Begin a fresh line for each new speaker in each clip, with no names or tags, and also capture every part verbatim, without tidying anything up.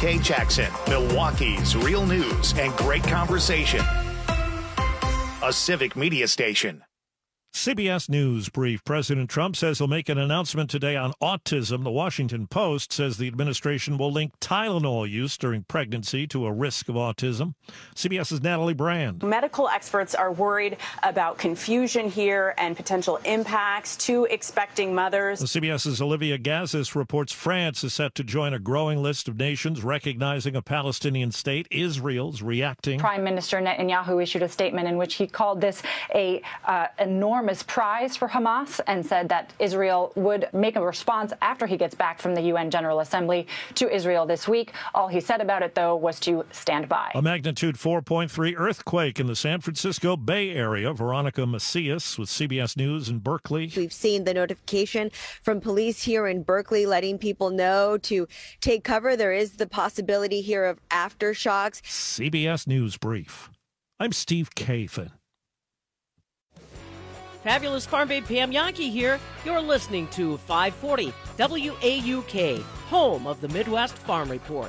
K Jackson, Milwaukee's real news and great conversation. A Civic Media Station.
C B S News brief. President Trump says he'll make an announcement today on autism. The Washington Post says the administration will link Tylenol use during pregnancy to a risk of autism. CBS's Natalie Brand.
Medical experts are worried about confusion here and potential impacts to expecting mothers.
CBS's Olivia Gazis reports France is set to join a growing list of nations recognizing a Palestinian state. Israel's reacting.
Prime Minister Netanyahu issued a statement in which he called this a uh, enormous prize for Hamas and said that Israel would make a response after he gets back from the U N General Assembly to Israel this week. All he said about it, though, was to stand by.
A magnitude four point three earthquake in the San Francisco Bay Area. Veronica Macias with C B S News in Berkeley.
We've seen the notification from police here in Berkeley letting people know to take cover. There is the possibility here of aftershocks.
C B S News Brief. I'm Steve Kathan.
Fabulous Farm Babe Pam Yankee here. You're listening to five forty W A U K, home of the Midwest Farm Report.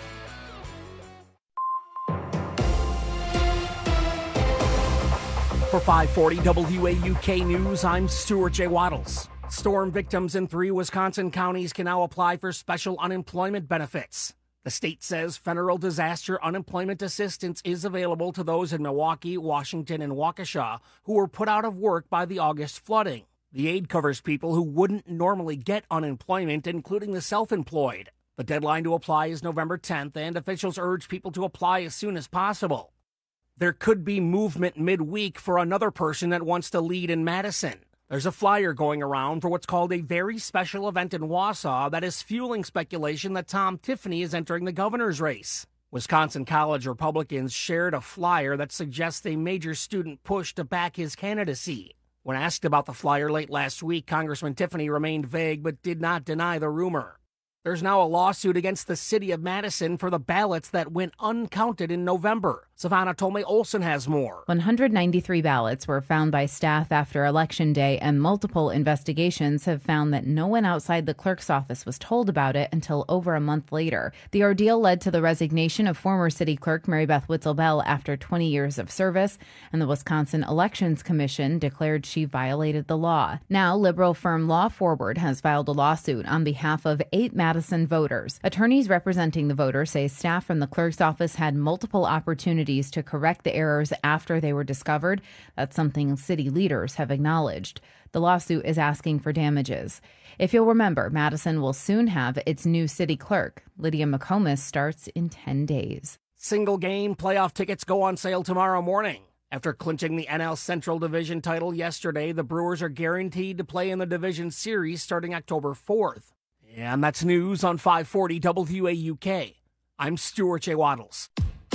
For five forty W A U K News, I'm Stuart J. Waddles. Storm victims in three Wisconsin counties can now apply for special unemployment benefits. The state says federal disaster unemployment assistance is available to those in Milwaukee, Washington, and Waukesha who were put out of work by the August flooding. The aid covers people who wouldn't normally get unemployment, including the self-employed. The deadline to apply is November tenth, and officials urge people to apply as soon as possible. There could be movement midweek for another person that wants to lead in Madison. There's a flyer going around for what's called a very special event in Wausau that is fueling speculation that Tom Tiffany is entering the governor's race. Wisconsin College Republicans shared a flyer that suggests a major student push to back his candidacy. When asked about the flyer late last week, Congressman Tiffany remained vague but did not deny the rumor. There's now a lawsuit against the city of Madison for the ballots that went uncounted in November. Savannah Tomei Olsen has more.
one hundred ninety-three ballots were found by staff after Election Day, and multiple investigations have found that no one outside the clerk's office was told about it until over a month later. The ordeal led to the resignation of former city clerk Mary Beth Witzel-Bell after twenty years of service, and the Wisconsin Elections Commission declared she violated the law. Now, liberal firm Law Forward has filed a lawsuit on behalf of eight Madison voters. Attorneys representing the voters say staff from the clerk's office had multiple opportunities to correct the errors after they were discovered. That's something city leaders have acknowledged. The lawsuit is asking for damages. If you'll remember, Madison will soon have its new city clerk. Lydia McComas starts in ten days.
Single game playoff tickets go on sale tomorrow morning. After clinching the N L Central Division title yesterday, the Brewers are guaranteed to play in the division series starting October fourth. And that's news on five forty W A U K. I'm Stuart J. Waddles.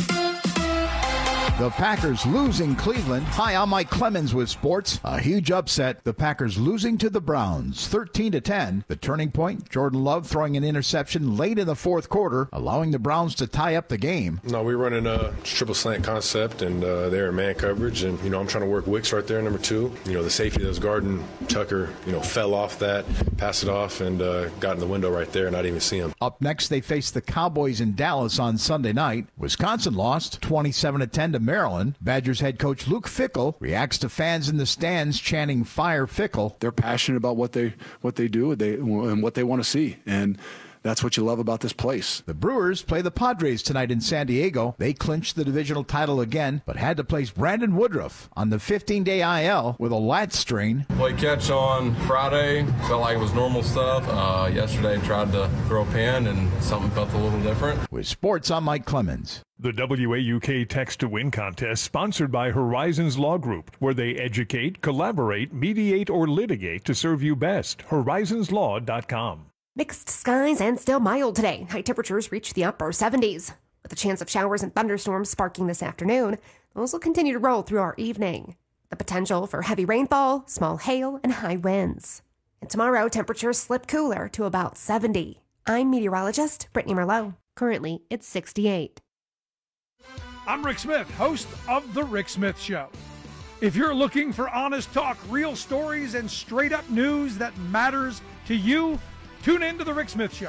The Packers losing Cleveland. Hi, I'm Mike Clemens with sports. A huge upset. The Packers losing to the Browns, thirteen to ten. The turning point, Jordan Love throwing an interception late in the fourth quarter, allowing the Browns to tie up the game.
No, we were running a triple slant concept, and uh, they're in man coverage. And, you know, I'm trying to work Wicks right there, number two. You know, the safety that was guarding Tucker, you know, fell off that, passed it off, and uh, got in the window right there, and I didn't even see him.
Up next, they face the Cowboys in Dallas on Sunday night. Wisconsin lost twenty-seven to ten to Maryland. Badgers head coach Luke Fickell reacts to fans in the stands chanting "Fire Fickell."
They're passionate about what they what they do they, and what they want to see, and that's what you love about this place.
The Brewers play the Padres tonight in San Diego. They clinched the divisional title again, but had to place Brandon Woodruff on the fifteen-day I L with a lat strain.
Played catch on Friday. Felt like it was normal stuff. Uh, yesterday tried to throw a pin, and something felt a little different.
With sports, I'm Mike Clemens.
The W A U K Text to Win contest sponsored by Horizons Law Group, where they educate, collaborate, mediate, or litigate to serve you best. horizons law dot com.
Mixed skies and still mild today. High temperatures reach the upper seventies. With a chance of showers and thunderstorms sparking this afternoon, those will continue to roll through our evening. The potential for heavy rainfall, small hail, and high winds. And tomorrow, temperatures slip cooler to about seventy. I'm meteorologist Brittany Merlot. Currently, it's sixty-eight.
I'm Rick Smith, host of The Rick Smith Show. If you're looking for honest talk, real stories, and straight-up news that matters to you, tune in to The Rick Smith Show.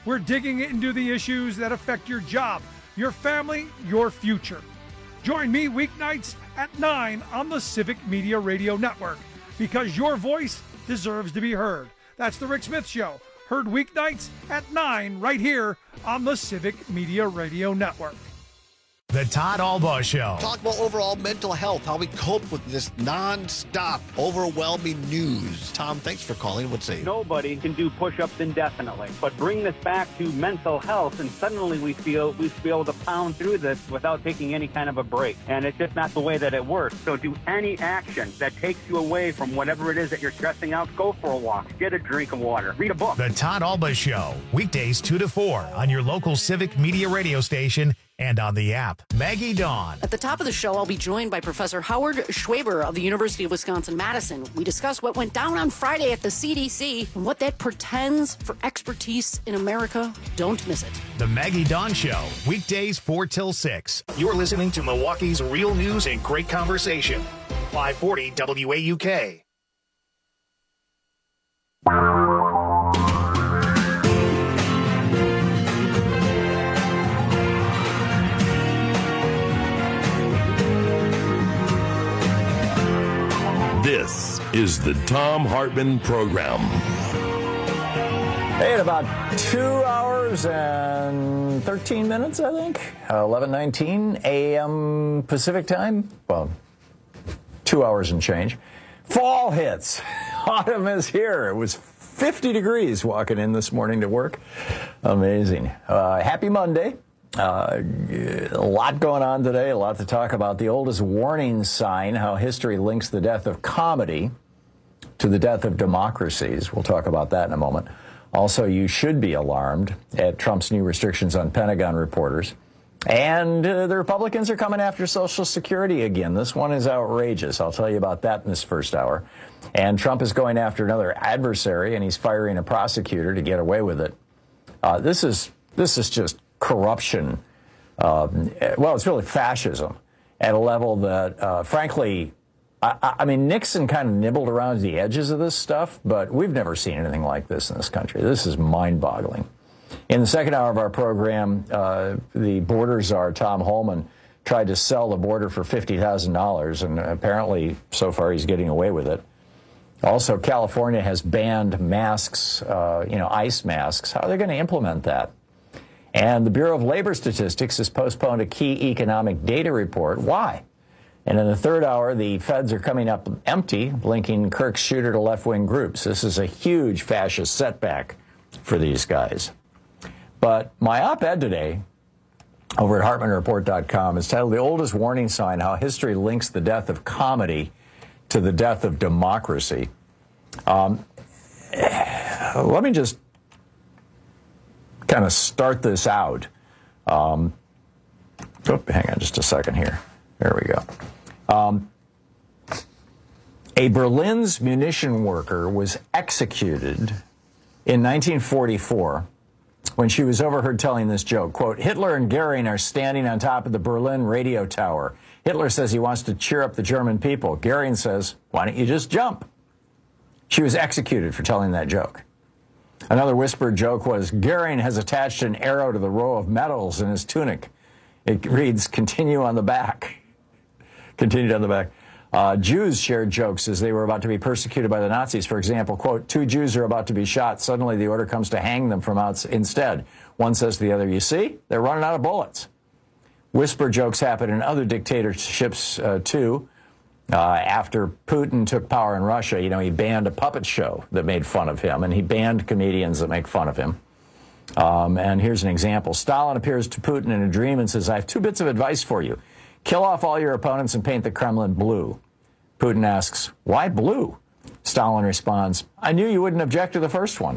We're digging into the issues that affect your job, your family, your future. Join me weeknights at nine on the Civic Media Radio Network, because your voice deserves to be heard. That's The Rick Smith Show, heard weeknights at nine right here on the Civic Media Radio Network.
The Todd Albaugh Show.
Talk about overall mental health, how we cope with this nonstop, overwhelming news. Tom, thanks for calling. What's say?
Nobody can do push-ups indefinitely, but bring this back to mental health, and suddenly we feel we should be able to pound through this without taking any kind of a break. And it's just not the way that it works. So do any action that takes you away from whatever it is that you're stressing out. Go for a walk. Get a drink of water. Read a book.
The Todd Albaugh Show. Weekdays two to four on your local Civic Media radio station and on the app. Maggie Dawn.
At the top of the show, I'll be joined by Professor Howard Schwaber of the University of Wisconsin-Madison. We discuss what went down on Friday at the C D C and what that portends for expertise in America. Don't miss it.
The Maggie Dawn Show. Weekdays four till six. You're listening to Milwaukee's real news and great conversation. five forty W A U K.
This is the Thom Hartmann Program.
Hey, at about two hours and thirteen minutes, I think, eleven nineteen a m Pacific time. Well, two hours and change. Fall hits. Autumn is here. It was fifty degrees walking in this morning to work. Amazing. Uh, happy Monday. Uh, a lot going on today, a lot to talk about. The oldest warning sign, how history links the death of comedy to the death of democracies. We'll talk about that in a moment. Also, you should be alarmed at Trump's new restrictions on Pentagon reporters. And uh, the Republicans are coming after Social Security again. This one is outrageous. I'll tell you about that in this first hour. And Trump is going after another adversary, and he's firing a prosecutor to get away with it. Uh, this is this is just corruption. Um, well, it's really fascism at a level that, uh, frankly, I, I mean, Nixon kind of nibbled around the edges of this stuff, but we've never seen anything like this in this country. This is mind-boggling. In the second hour of our program, uh, the border czar, Tom Homan, tried to sell the border for fifty thousand dollars, and apparently, so far, he's getting away with it. Also, California has banned masks, uh, you know, ice masks. How are they going to implement that? And the Bureau of Labor Statistics has postponed a key economic data report. Why? And in the third hour, the feds are coming up empty, linking Kirk's shooter to left-wing groups. This is a huge fascist setback for these guys. But my op-ed today over at Hartmann Report dot com is titled "The Oldest Warning Sign, How History Links the Death of Comedy to the Death of Democracy." Um, let me just kind of start this out. Um, oh, hang on just a second here. There we go. Um, a Berlin's munition worker was executed in nineteen forty-four when she was overheard telling this joke. Quote, "Hitler and Goering are standing on top of the Berlin radio tower. Hitler says he wants to cheer up the German people. Goering says, why don't you just jump?" She was executed for telling that joke. Another whispered joke was, "Goering has attached an arrow to the row of medals in his tunic. It reads, continue on the back." Continued on the back. Uh, Jews shared jokes as they were about to be persecuted by the Nazis. For example, quote, "Two Jews are about to be shot. Suddenly the order comes to hang them from outside instead. One says to the other, you see, they're running out of bullets." Whisper jokes happen in other dictatorships, uh, too. Uh, after Putin took power in Russia, you know, he banned a puppet show that made fun of him, and he banned comedians that make fun of him. Um, and here's an example. Stalin appears to Putin in a dream and says, "I have two bits of advice for you. Kill off all your opponents and paint the Kremlin blue." Putin asks, "Why blue?" Stalin responds, "I knew you wouldn't object to the first one."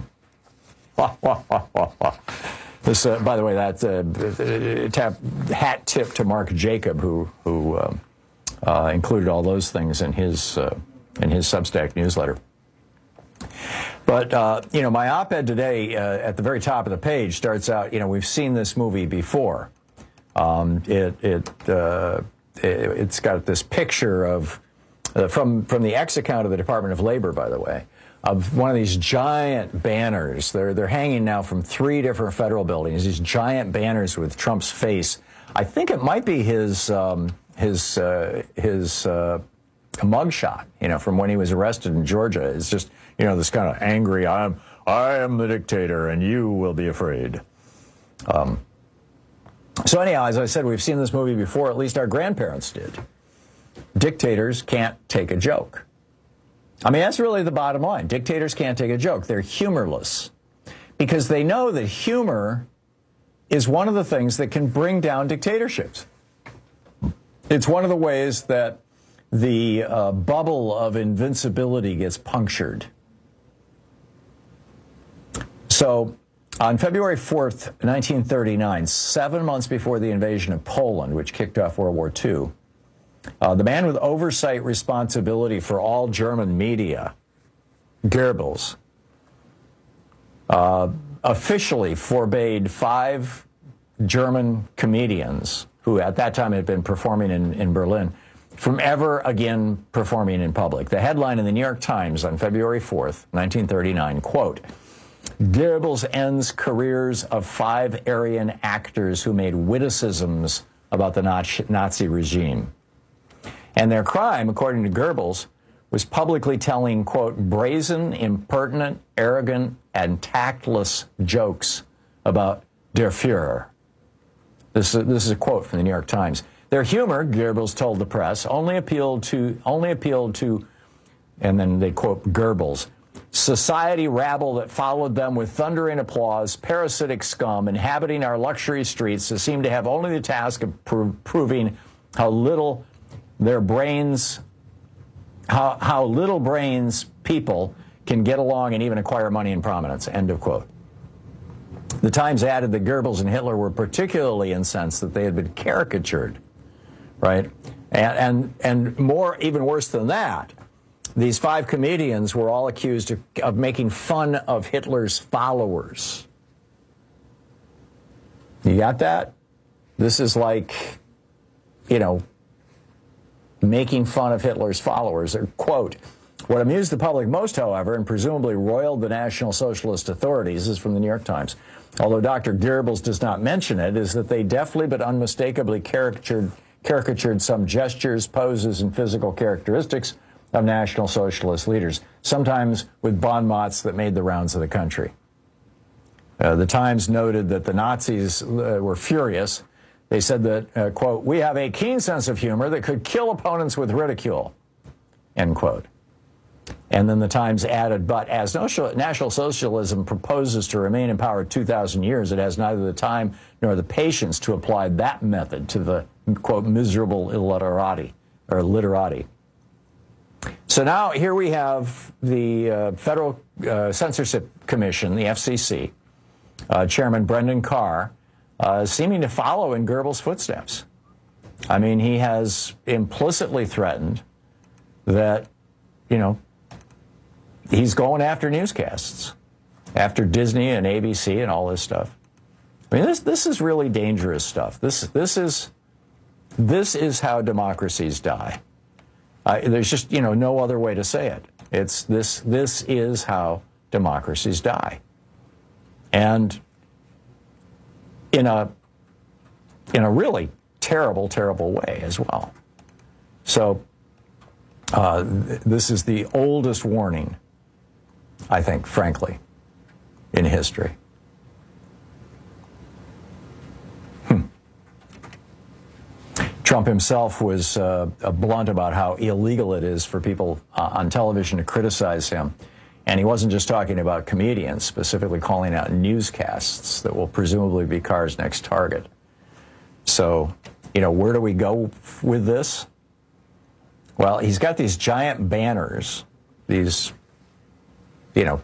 This, uh, by the way, that uh, tap, hat tip to Mark Jacob, who who um, uh, included all those things in his uh, in his Substack newsletter. But uh, you know, my op-ed today uh, at the very top of the page starts out. You know, we've seen this movie before. Um, it it, uh, it it's got this picture of uh, from from the X account of the Department of Labor, by the way, of one of these giant banners. They're, they're hanging now from three different federal buildings, these giant banners with Trump's face. I think it might be his, um, his, uh, his uh, mugshot, you know, from when he was arrested in Georgia. It's just, you know, this kind of angry, I'm, I am the dictator and you will be afraid. Um, so anyhow, as I said, we've seen this movie before, at least our grandparents did. Dictators can't take a joke. I mean, that's really the bottom line. Dictators can't take a joke. They're humorless because they know that humor is one of the things that can bring down dictatorships. It's one of the ways that the uh, bubble of invincibility gets punctured. So on February fourth, nineteen thirty-nine, seven months before the invasion of Poland, which kicked off World War Two, uh, the man with oversight responsibility for all German media, Goebbels, uh, officially forbade five German comedians who at that time had been performing in, in Berlin from ever again performing in public. The headline in the New York Times on February fourth, nineteen thirty-nine, quote, Goebbels ends careers of five Aryan actors who made witticisms about the Nazi regime. And their crime, according to Goebbels, was publicly telling, quote, brazen, impertinent, arrogant, and tactless jokes about der Führer. This is, this is a quote from the New York Times. Their humor, Goebbels told the press, only appealed to, only appealed to, and then they quote Goebbels, society rabble that followed them with thundering applause, parasitic scum inhabiting our luxury streets that seem to have only the task of pro- proving how little their brains, how, how little brains people can get along and even acquire money and prominence, end of quote. The Times added that Goebbels and Hitler were particularly incensed that they had been caricatured, right? And, and, and more, even worse than that, these five comedians were all accused of, of making fun of Hitler's followers. You got that? This is like, you know, making fun of Hitler's followers. Or, quote, what amused the public most, however, and presumably roiled the National Socialist authorities, is from the New York Times, although Doctor Goebbels does not mention it, is that they deftly but unmistakably caricatured, caricatured some gestures, poses, and physical characteristics of National Socialist leaders, sometimes with bon mots that made the rounds of the country. Uh, the Times noted that the Nazis uh, were furious. They said that, uh, quote, we have a keen sense of humor that could kill opponents with ridicule, end quote. And then the Times added, but as National Socialism proposes to remain in power two thousand years, it has neither the time nor the patience to apply that method to the, quote, miserable illiterati, or literati. So now here we have the uh, Federal uh, Censorship Commission, the F C C, uh, Chairman Brendan Carr, uh, seeming to follow in Goebbels' footsteps. I mean, he has implicitly threatened that, you know, he's going after newscasts, after Disney and A B C and all this stuff. I mean, this this is really dangerous stuff. This this is this is how democracies die. Uh, there's just, you know, no other way to say it. It's this, this is how democracies die. And in a, in a really terrible, terrible way as well. So uh, th- this is the oldest warning, I think, frankly, in history. Trump himself was uh, blunt about how illegal it is for people uh, on television to criticize him. And he wasn't just talking about comedians, specifically calling out newscasts that will presumably be Carr's next target. So, you know, where do we go f- with this? Well, he's got these giant banners, these, you know,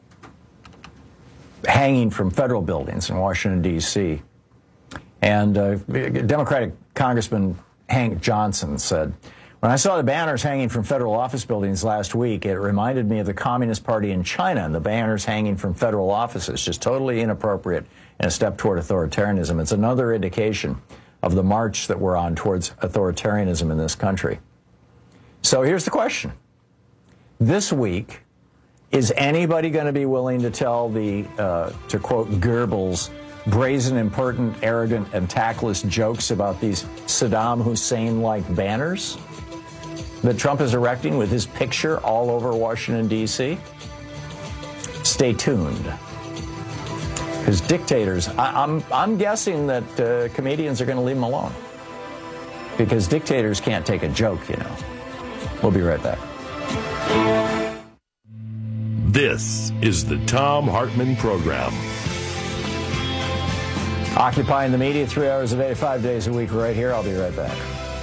hanging from federal buildings in Washington, D C And uh, Democratic Congressman Hank Johnson said, when I saw the banners hanging from federal office buildings last week, it reminded me of the Communist Party in China and the banners hanging from federal offices, just totally inappropriate and a step toward authoritarianism. It's another indication of the march that we're on towards authoritarianism in this country. So here's the question. This week, Is anybody going to be willing to tell the, uh, to quote Goebbels, brazen, impertinent, arrogant, and tactless jokes about these Saddam Hussein-like banners that Trump is erecting with his picture all over Washington, D C? Stay tuned. Because dictators, I, I'm, I'm guessing that uh, comedians are going to leave them alone. Because dictators can't take a joke, you know. We'll be right back.
This is the Thom Hartmann Program.
Occupying the media three hours a day, five days a week right here. I'll be right back.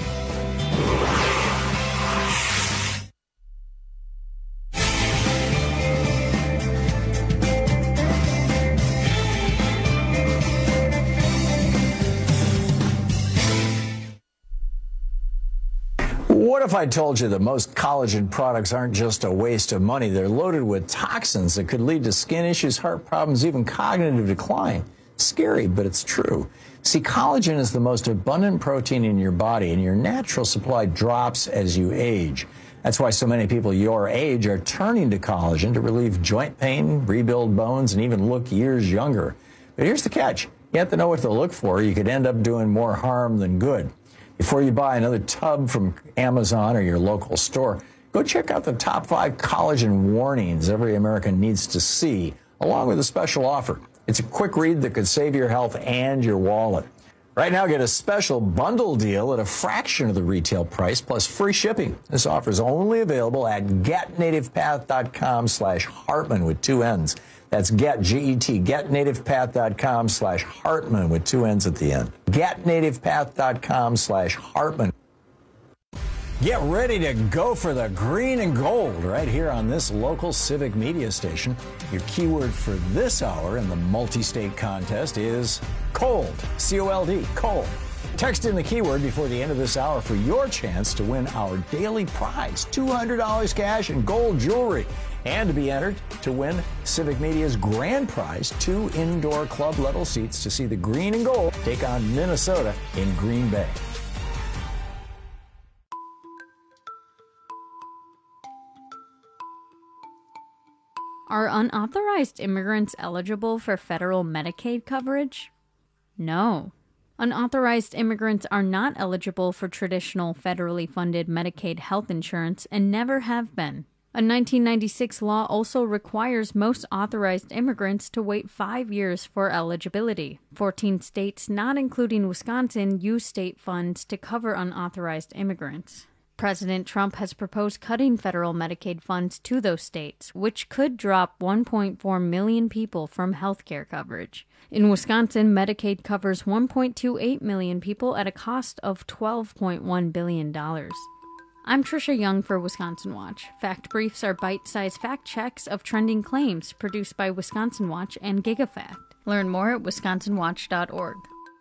What if I told you that most collagen products aren't just a waste of money? They're loaded with toxins that could lead to skin issues, heart problems, even cognitive decline. Scary, but it's true. See, collagen is the most abundant protein in your body, and your natural supply drops as you age. That's why so many people your age are turning to collagen to relieve joint pain, rebuild bones, and even look years younger. But here's the catch. You have to know what to look for. You could end up doing more harm than good. Before you buy another tub from Amazon or your local store, go check out the top five collagen warnings every American needs to see, along with a special offer. It's a quick read that could save your health and your wallet. Right now, get a special bundle deal at a fraction of the retail price plus free shipping. This offer is only available at getnativepath.com slash Hartmann with two N's. That's get, G E T, getnativepath.com slash Hartmann with two N's at the end. Getnativepath.com slash Hartmann. Get ready to go for the green and gold right here on this local civic media station. Your keyword for this hour in the multi-state contest is cold, C O L D, cold. Text in the keyword before the end of this hour for your chance to win our daily prize, two hundred dollars cash and gold jewelry, and to be entered to win Civic Media's grand prize, two indoor club-level seats to see the green and gold take on Minnesota in Green Bay.
Are unauthorized immigrants eligible for federal Medicaid coverage? No. Unauthorized immigrants are not eligible for traditional federally funded Medicaid health insurance and never have been. A nineteen ninety-six law also requires most authorized immigrants to wait five years for eligibility. fourteen states, not including Wisconsin, use state funds to cover unauthorized immigrants. President Trump has proposed cutting federal Medicaid funds to those states, which could drop one point four million people from health care coverage. In Wisconsin, Medicaid covers one point two eight million people at a cost of twelve point one billion dollars. I'm Trisha Young for Wisconsin Watch. Fact Briefs are bite-sized fact checks of trending claims produced by Wisconsin Watch and GigaFact. Learn more at wisconsin watch dot org.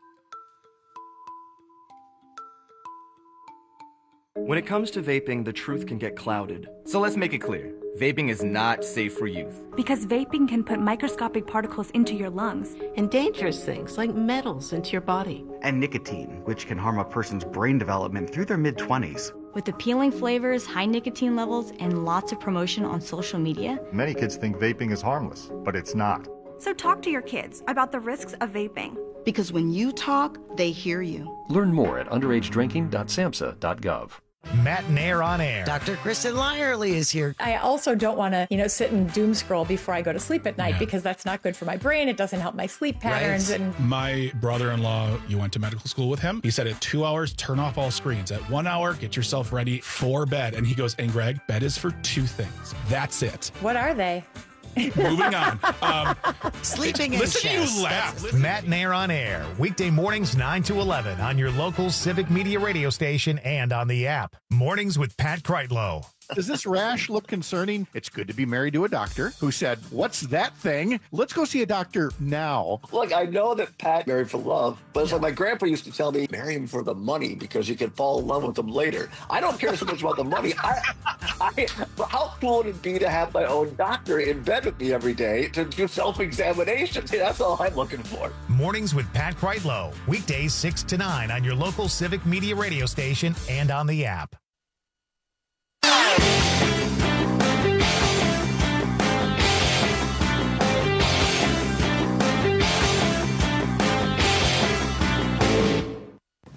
When it comes to vaping, the truth can get clouded. So let's make it clear. Vaping is not safe for youth.
Because vaping can put microscopic particles into your lungs.
And dangerous things like metals into your body.
And nicotine, which can harm a person's brain development through their mid-twenties.
With appealing flavors, high nicotine levels, and lots of promotion on social media,
many kids think vaping is harmless, but it's not.
So talk to your kids about the risks of vaping.
Because when you talk, they hear you.
Learn more at underage drinking dot samhsa dot gov.
Matt Nair on air.
Doctor Kristen Lyerly is here.
I also don't want to, you know, sit and doom scroll before I go to sleep at night yeah. because that's not good for my brain. It doesn't help my sleep patterns.
Right.
And
my brother-in-law, you went to medical school with him. He said at two hours, turn off all screens. At one hour, get yourself ready for bed. And he goes, and Greg, bed is for two things. That's it.
What are they?
Moving on. Um,
Sleeping
Listen
and
to you laugh.
Matt Nair on air. Weekday mornings nine to eleven on your local Civic Media radio station and on the app. Mornings with Pat Kreitlow.
Does this rash look concerning? It's good to be married to a doctor who said, what's that thing? Let's go see a doctor now.
Look, I know that Pat married for love, but it's like my grandpa used to tell me, marry him for the money because you can fall in love with him later. I don't care so much about the money. I, I, how cool would it be to have my own doctor in bed with me every day to do self-examinations? That's all I'm looking for.
Mornings with Pat Kreitlow. Weekdays six to nine on your local Civic Media radio station and on the app.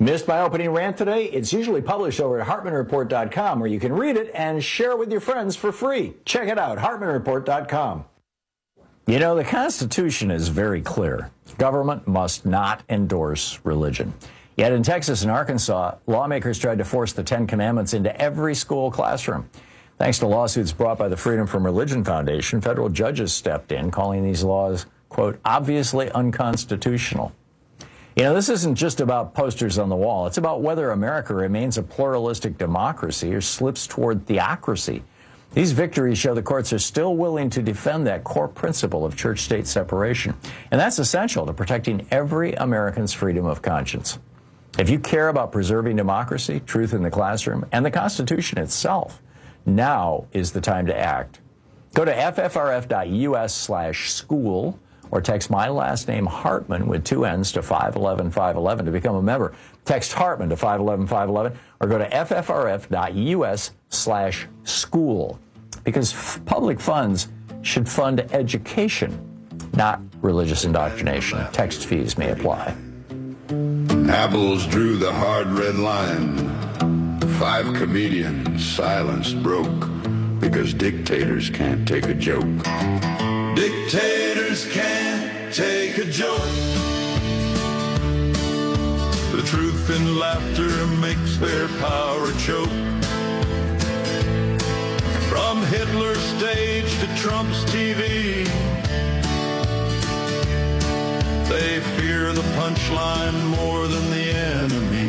Missed my opening rant today? It's usually published over at Hartman Report dot com, where you can read it and share it with your friends for free. Check it out, Hartman Report dot com. You know, the Constitution is very clear. Government must not endorse religion. Yet in Texas and Arkansas, lawmakers tried to force the Ten Commandments into every school classroom. Thanks to lawsuits brought by the Freedom from Religion Foundation, federal judges stepped in, calling these laws, quote, obviously unconstitutional. You know, this isn't just about posters on the wall. It's about whether America remains a pluralistic democracy or slips toward theocracy. These victories show the courts are still willing to defend that core principle of church-state separation. And that's essential to protecting every American's freedom of conscience. If you care about preserving democracy, truth in the classroom, and the Constitution itself, now is the time to act. Go to F F R F dot U S slash school or text my last name Hartman with two N's to five one one five one one to become a member. Text Hartman to five one one five one one or go to F F R F dot U S slash school because f- public funds should fund education, not religious indoctrination. Text fees may apply.
Apples drew the hard red line. Five comedians silence broke because dictators can't take a joke. Dictators can't take a joke. The truth and laughter makes their power choke. From Hitler's stage to Trump's T V, they fear the punchline more than the enemy.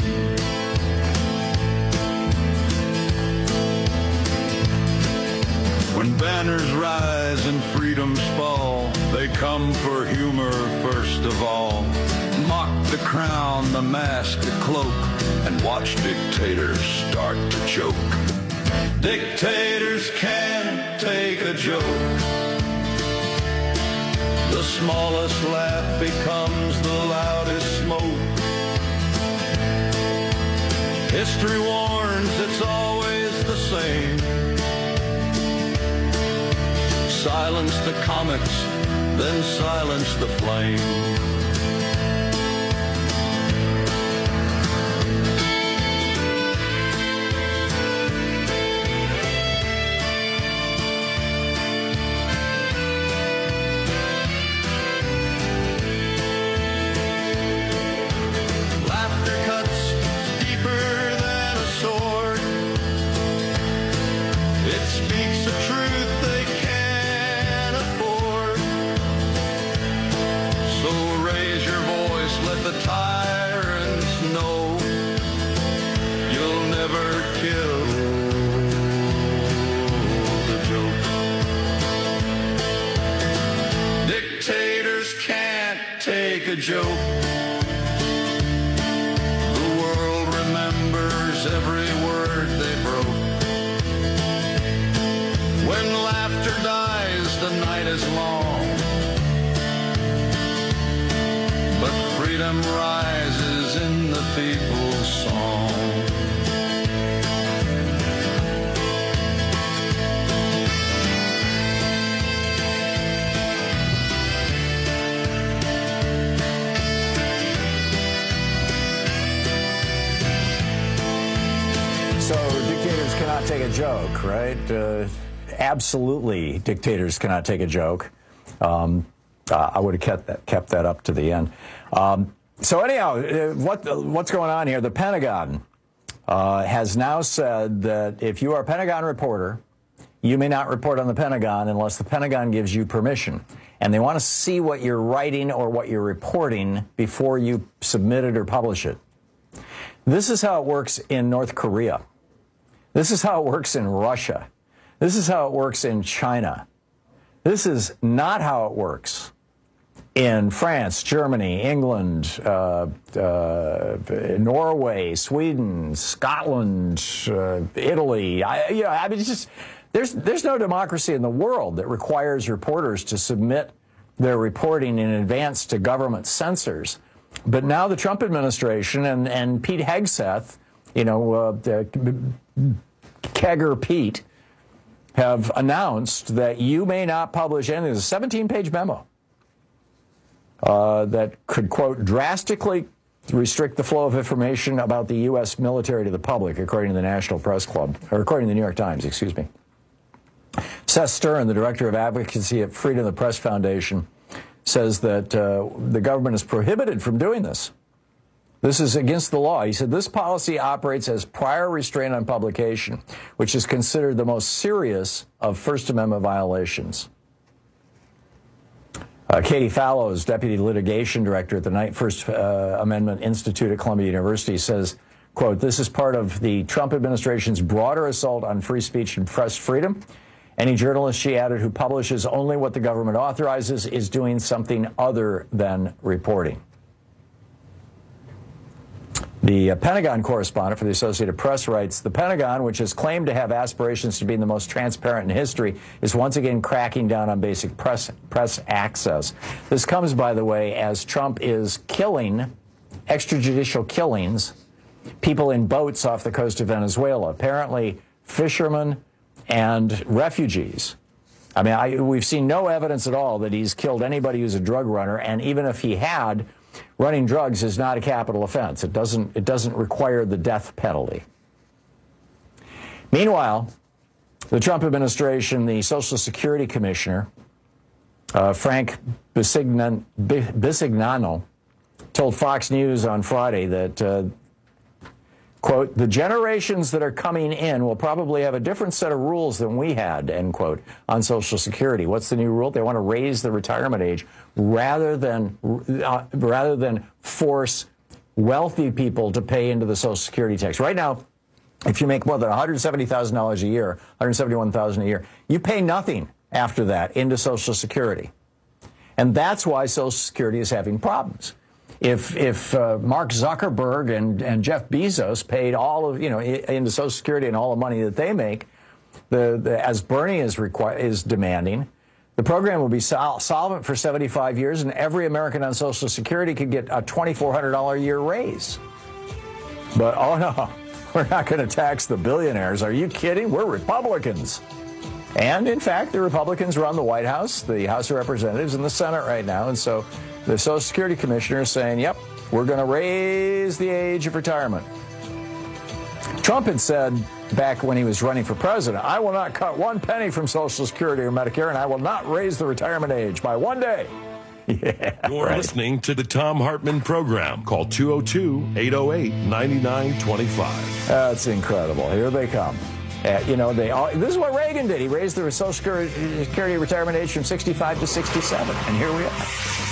When banners rise and freedoms fall, they come for humor first of all. Mock the crown, the mask, the cloak, and watch dictators start to choke. Dictators can't take a joke. The smallest laugh becomes the loudest smoke. History warns it's always the same. Silence the comets, then silence the flame. Joke. The world remembers every word they broke. When laughter dies, the night is long, but freedom rises in the people's song. Cannot take a joke, right? Uh, absolutely, dictators cannot take a joke. Um, uh, I would have kept that, kept that up to the end. Um, so anyhow, uh, what what's going on here? The Pentagon uh, has now said that if you are a Pentagon reporter, you may not report on the Pentagon unless the Pentagon gives you permission. And they want to see what you're writing or what you're reporting before you submit it or publish it. This is how it works in North Korea. This is how it works in Russia. This is how it works in China. This is not how it works in France, Germany, England, uh, uh, Norway, Sweden, Scotland, uh, Italy. I, you know, I mean, it's just there's there's no democracy in the world that requires reporters to submit their reporting in advance to government censors. But now the Trump administration and and Pete Hegseth, you know, uh, the, Kegger Pete, have announced that you may not publish anything. There's a seventeen-page memo uh, that could, quote, drastically
restrict the flow of information about the U S military to the public, according to the National Press Club, or according to the New York Times, excuse me. Seth Stern, the director of advocacy at Freedom of the Press Foundation, says that uh, the government is prohibited from doing this. This is against the law. He said this policy operates as prior restraint on publication, which is considered the most serious of First Amendment violations. Uh, Katie Fallows, deputy litigation director at the Knight First uh, Amendment Institute at Columbia University, says, quote, this is part of the Trump administration's broader assault on free speech and press freedom. Any journalist, she added, who publishes only what the government authorizes is doing something other than reporting. The uh, Pentagon correspondent for the Associated Press writes, the Pentagon, which has claimed to have aspirations to be the most transparent in history, is once again cracking down on basic press, press access. This comes, by the way, as Trump is killing, extrajudicial killings, people in boats off the coast of Venezuela, apparently fishermen and refugees. I mean, I, we've seen no evidence at all that he's killed anybody who's a drug runner, and even if he had, running drugs is not a capital offense. It doesn't, it doesn't require the death penalty. Meanwhile, the Trump administration, the Social Security Commissioner, uh, Frank Bisignano, Bisignano, told Fox News on Friday that, uh, quote, the generations that are coming in will probably have a different set of rules than we had, end quote, on Social Security. What's the new rule? They want to raise the retirement age rather than uh, rather than force wealthy people to pay into the Social Security tax. Right now, if you make more than one hundred seventy thousand dollars a year, one hundred seventy-one thousand dollars a year, you pay nothing after that into Social Security. And that's why Social Security is having problems. If if uh, Mark Zuckerberg and, and Jeff Bezos paid all of, you know, into Social Security and all the money that they make, the, the as Bernie is require, is demanding, the program will be sol- solvent for seventy-five years, and every American on Social Security could get a twenty-four hundred dollars a year raise. But, oh no, we're not going to tax the billionaires. Are you kidding? We're Republicans. And, in fact, the Republicans run the White House, the House of Representatives, and the Senate right now. And so the Social Security Commissioner is saying, yep, we're going to raise the age of retirement. Trump had said back when he was running for president, I will not cut one penny from Social Security or Medicare, and I will not raise the retirement age by one day. Yeah,
You're
right.
listening to the Tom Hartman Program. Call two oh two, eight oh eight, nine nine two five.
That's incredible. Here they come. Uh, you know, they all, this is what Reagan did. He raised the Social Security retirement age from sixty-five to sixty-seven, and here we are.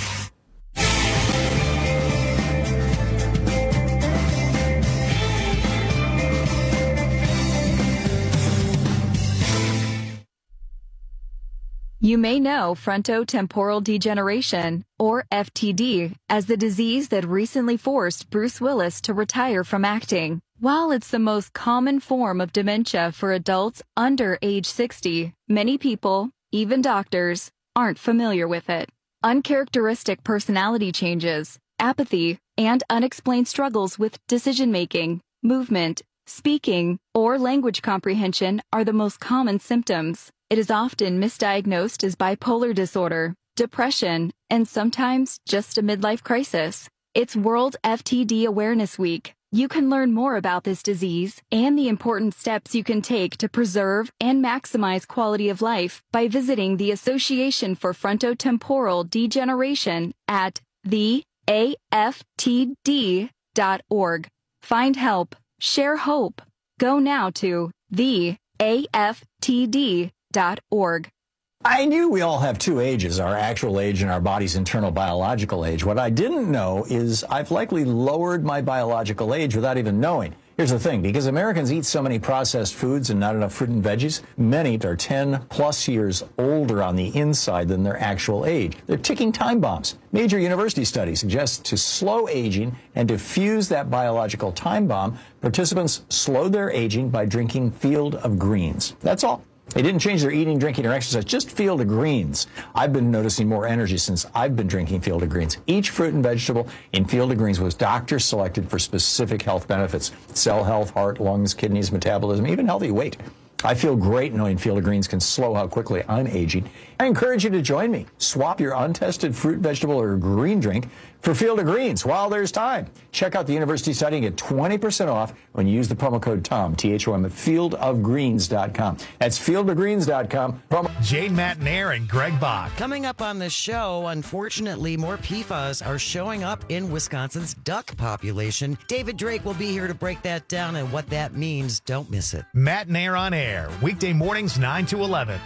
You may know frontotemporal degeneration, or F T D, as the disease that recently forced Bruce Willis to retire from acting. While it's the most common form of dementia for adults under age sixty, many people, even doctors, aren't familiar with it. Uncharacteristic personality changes, apathy, and unexplained struggles with decision-making, movement, speaking, or language comprehension are the most common symptoms. It is often misdiagnosed as bipolar disorder, depression, and sometimes just a midlife crisis. It's World F T D Awareness Week. You can learn more about this disease and the important steps you can take to preserve and maximize quality of life by visiting the Association for Frontotemporal Degeneration at the A F T D dot org. Find help, share hope. Go now to the A F T D dot org.
I knew we all have two ages, our actual age and our body's internal biological age. What I didn't know is I've likely lowered my biological age without even knowing. Here's the thing, because Americans eat so many processed foods and not enough fruit and veggies, many are ten plus years older on the inside than their actual age. They're ticking time bombs. Major university studies suggest to slow aging and diffuse that biological time bomb, participants slowed their aging by drinking Field of Greens. That's all. They didn't change their eating, drinking, or exercise, just Field of Greens. I've been noticing more energy since I've been drinking Field of Greens. Each fruit and vegetable in Field of Greens was doctor selected for specific health benefits: cell health, heart, lungs, kidneys, metabolism, even healthy weight. I feel great knowing Field of Greens can slow how quickly I'm aging. I encourage you to join me. Swap your untested fruit, vegetable, or green drink for Field of Greens while there's time. Check out the university study and get twenty percent off when you use the promo code TOM, T H O M, at field of greens dot com. That's field of greens dot com. Promo-
Jane Matanair and Greg Bach.
Coming up on the show, unfortunately, more P FAS are showing up in Wisconsin's duck population. David Drake will be here to break that down and what that means. Don't miss it.
Matanair on air, weekday mornings nine to eleven.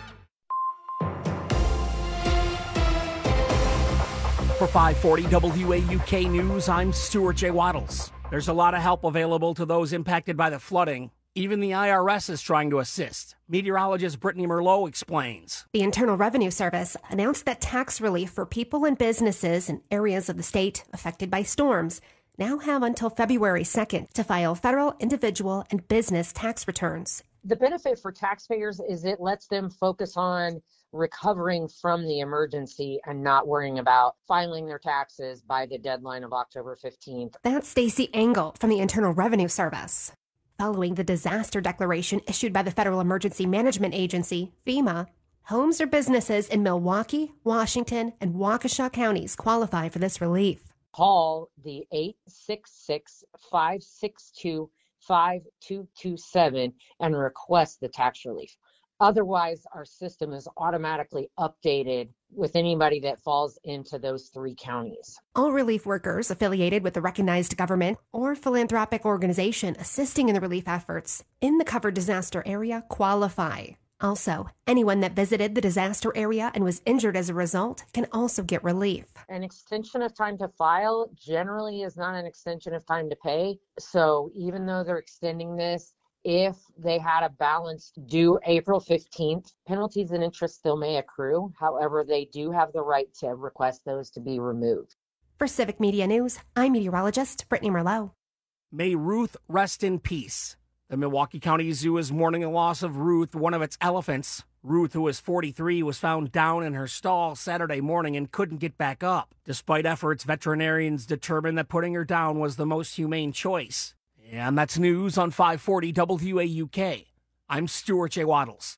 For five forty W A U K News, I'm Stuart J. Waddles. There's a lot of help available to those impacted by the flooding. Even the I R S is trying to assist. Meteorologist Brittany Merlot explains.
The Internal Revenue Service announced that tax relief for people and businesses in areas of the state affected by storms now have until February second to file federal, individual, and business tax returns.
The benefit for taxpayers is it lets them focus on recovering from the emergency and not worrying about filing their taxes by the deadline of October fifteenth.
That's Stacey Engel from the Internal Revenue Service. Following the disaster declaration issued by the Federal Emergency Management Agency, FEMA, homes or businesses in Milwaukee, Washington, and Waukesha counties qualify for this relief.
Call the eight six six, five six two, five two two seven and request the tax relief. Otherwise, our system is automatically updated with anybody that falls into those three counties.
All relief workers affiliated with a recognized government or philanthropic organization assisting in the relief efforts in the covered disaster area qualify. Also, anyone that visited the disaster area and was injured as a result can also get relief.
An extension of time to file generally is not an extension of time to pay. So even though they're extending this, if they had a balance due April fifteenth, penalties and interest still may accrue. However, they do have the right to request those to be removed.
For Civic Media News, I'm meteorologist Brittany Merlot.
May Ruth rest in peace. The Milwaukee County Zoo is mourning the loss of Ruth, one of its elephants. Ruth, who is forty-three, was found down in her stall Saturday morning and couldn't get back up. Despite efforts, veterinarians determined that putting her down was the most humane choice. And that's news on five forty W A U K. I'm Stuart J. Waddles.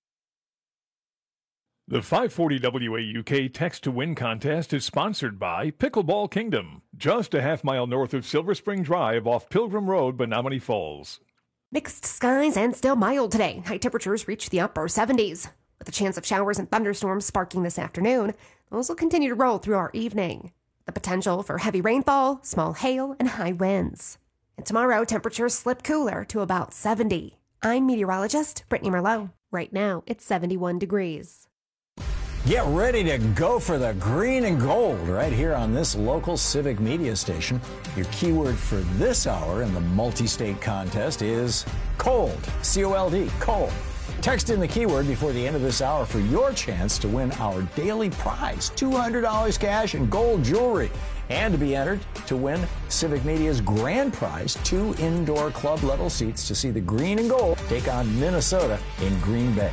The five forty W A U K Text to Win contest is sponsored by Pickleball Kingdom, just a half mile north of Silver Spring Drive off Pilgrim Road, Menominee Falls.
Mixed skies and still mild today. High temperatures reach the upper seventies. With a chance of showers and thunderstorms sparking this afternoon, those will continue to roll through our evening. The potential for heavy rainfall, small hail, and high winds. And tomorrow, temperatures slip cooler to about seventy. I'm meteorologist Brittany Merlot. Right now, it's seventy-one degrees.
Get ready to go for the green and gold right here on this local civic media station. Your keyword for this hour in the multi-state contest is cold, C O L D, cold. Text in the keyword before the end of this hour for your chance to win our daily prize, two hundred dollars cash and gold jewelry. And to be entered to win Civic Media's grand prize, two indoor club level seats to see the green and gold take on Minnesota in Green Bay.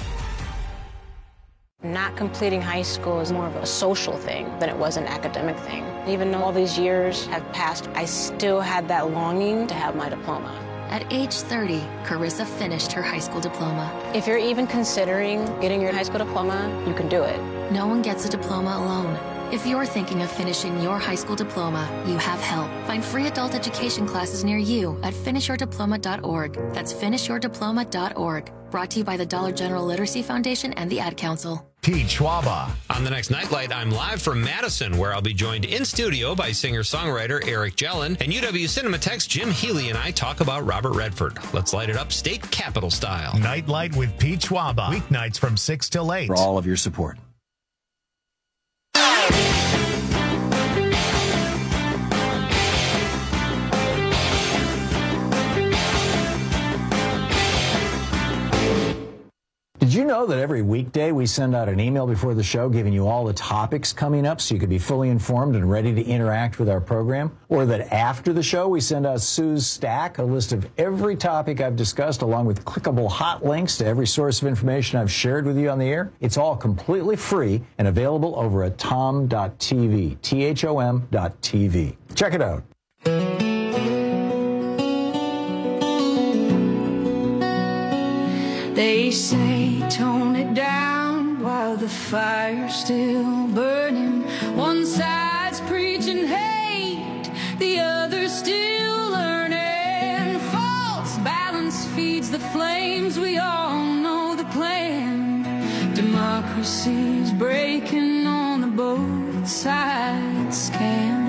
Not completing high school is more of a social thing than it was an academic thing. Even though all these years have passed, I still had that longing to have my diploma.
At age thirty, Carissa finished her high school diploma.
If you're even considering getting your high school diploma, you can do it.
No one gets a diploma alone. If you're thinking of finishing your high school diploma, you have help. Find free adult education classes near you at finish your diploma dot org. That's finish your diploma dot org. Brought to you by the Dollar General Literacy Foundation and the Ad Council.
Pete Schwaba.
On the next Nightlight, I'm live from Madison, where I'll be joined in studio by singer-songwriter Eric Jellin, and U W Cinematheque's Jim Healy and I talk about Robert Redford. Let's light it up state capitol style.
Nightlight with Pete Schwaba. Weeknights from six till eight.
For all of your support. Did you know that every weekday we send out an email before the show giving you all the topics coming up so you can be fully informed and ready to interact with our program? Or that after the show we send out Sue's Stack, a list of every topic I've discussed along with clickable hot links to every source of information I've shared with you on the air? It's all completely free and available over at tom dot t v, T H O M dot T V. Check it out.
They say tone it down while the fire's still burning. One side's preaching hate the other still learning. False balance feeds the flames, we all know the plan. Democracy's breaking on the both sides scam.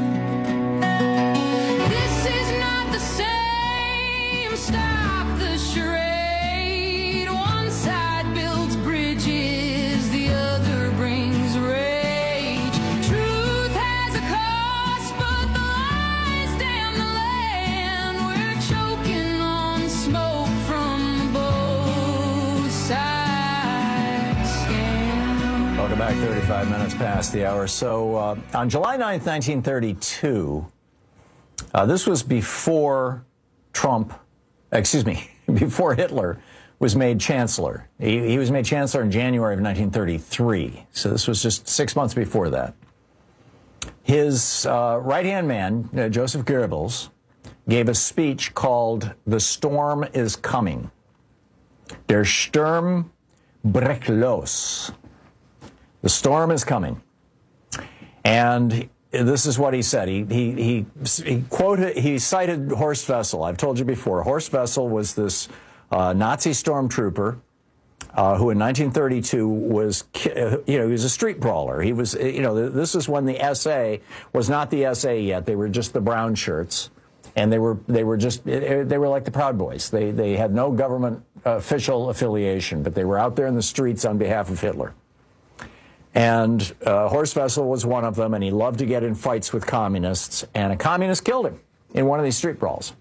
This is not the same, stop the charade. One side builds bridges, the other brings rage. Truth has a cost, but the lies damn the land. We're choking on smoke from both sides scam.
Welcome back, thirty-five minutes past the hour. So uh, on July ninth, nineteen thirty-two, uh, this was before Trump, excuse me, before Hitler was made chancellor. He, he was made chancellor in January of nineteen thirty-three. So this was just six months before that. His uh, right-hand man, uh, Joseph Goebbels, gave a speech called "The Storm is Coming." Der Sturm bricht los. The storm is coming. And this is what he said. He, he, he, he quoted, he cited Horst Wessel. I've told you before. Horst Wessel was this uh, Nazi stormtrooper uh, who in nineteen thirty-two was, you know, he was a street brawler. He was, you know, this is when the S A was not the S A yet. They were just the brown shirts. And they were, they were just, they were like the Proud Boys. They, they had no government official affiliation, but they were out there in the streets on behalf of Hitler. And uh, Horst Wessel was one of them, and he loved to get in fights with communists, and a communist killed him in one of these street brawls.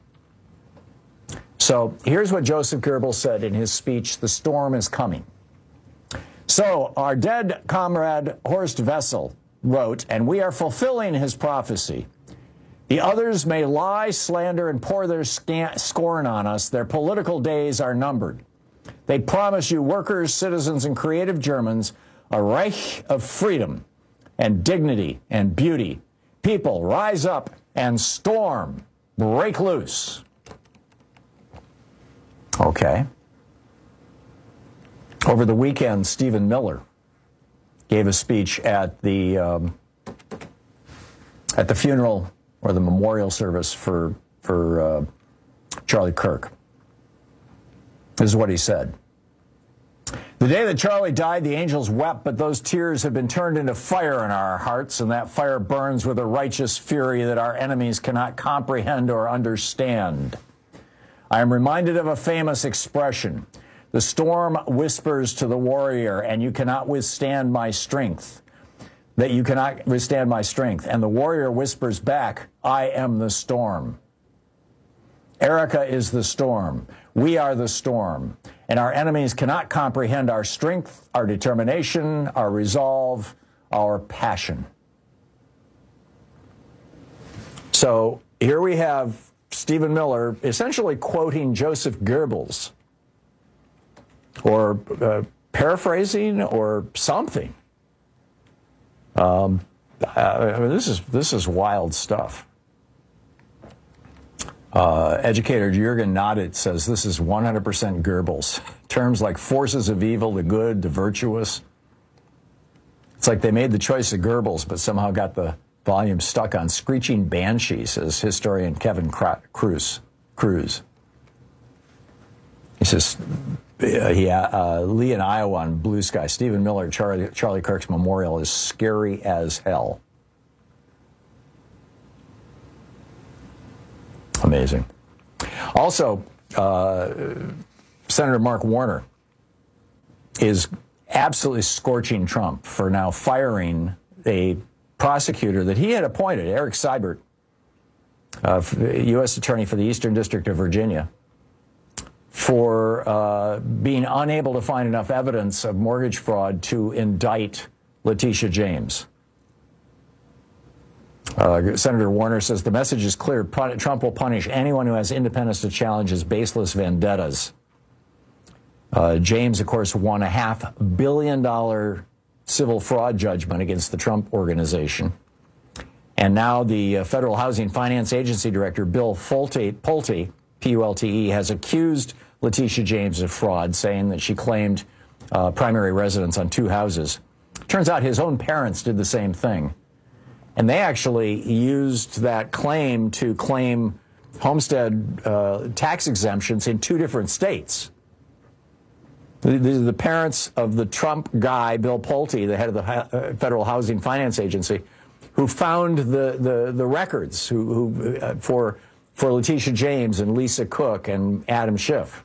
So here's what Joseph Goebbels said in his speech, "The storm is coming." So our dead comrade Horst Wessel wrote, and we are fulfilling his prophecy. The others may lie, slander, and pour their scorn on us. Their political days are numbered. They promise you workers, citizens, and creative Germans a Reich of freedom and dignity and beauty. People, rise up and storm. Break loose. Okay. Over the weekend, Stephen Miller gave a speech at the um, at the funeral or the memorial service for for uh, Charlie Kirk. This is what he said. The day that Charlie died, the angels wept, but those tears have been turned into fire in our hearts, and that fire burns with a righteous fury that our enemies cannot comprehend or understand. I am reminded of a famous expression. The storm whispers to the warrior, and you cannot withstand my strength. That you cannot withstand my strength. And the warrior whispers back, I am the storm. Erica is the storm. We are the storm. And our enemies cannot comprehend our strength, our determination, our resolve, our passion. So here we have Stephen Miller essentially quoting Joseph Goebbels, or uh, paraphrasing or something. Um, I mean, this is this is wild stuff. Uh, educator Jürgen Nodit says this is one hundred percent Goebbels. Terms like forces of evil, the good, the virtuous. It's like they made the choice of Goebbels, but somehow got the volume stuck on screeching banshee, says historian Kevin Cruz. Cruz. He says, uh, he, uh, Lee in Iowa on Blue Sky, Stephen Miller, Charlie, Charlie Kirk's memorial is scary as hell. Amazing. Also, uh, Senator Mark Warner is absolutely scorching Trump for now firing a prosecutor that he had appointed, Eric Seibert, uh, U S Attorney for the Eastern District of Virginia, for uh, being unable to find enough evidence of mortgage fraud to indict Letitia James. Uh, Senator Warner says the message is clear. Trump will punish anyone who has independence to challenge his baseless vendettas. Uh, James, of course, won a half billion dollar civil fraud judgment against the Trump organization. And now the uh, Federal Housing Finance Agency Director, Bill Pulte, Pulte, P U L T E, has accused Letitia James of fraud, saying that she claimed uh, primary residence on two houses. Turns out his own parents did the same thing. And they actually used that claim to claim homestead uh, tax exemptions in two different states. These are the parents of the Trump guy, Bill Pulte, the head of the uh, Federal Housing Finance Agency, who found the, the, the records who, who, uh, for, for Letitia James and Lisa Cook and Adam Schiff.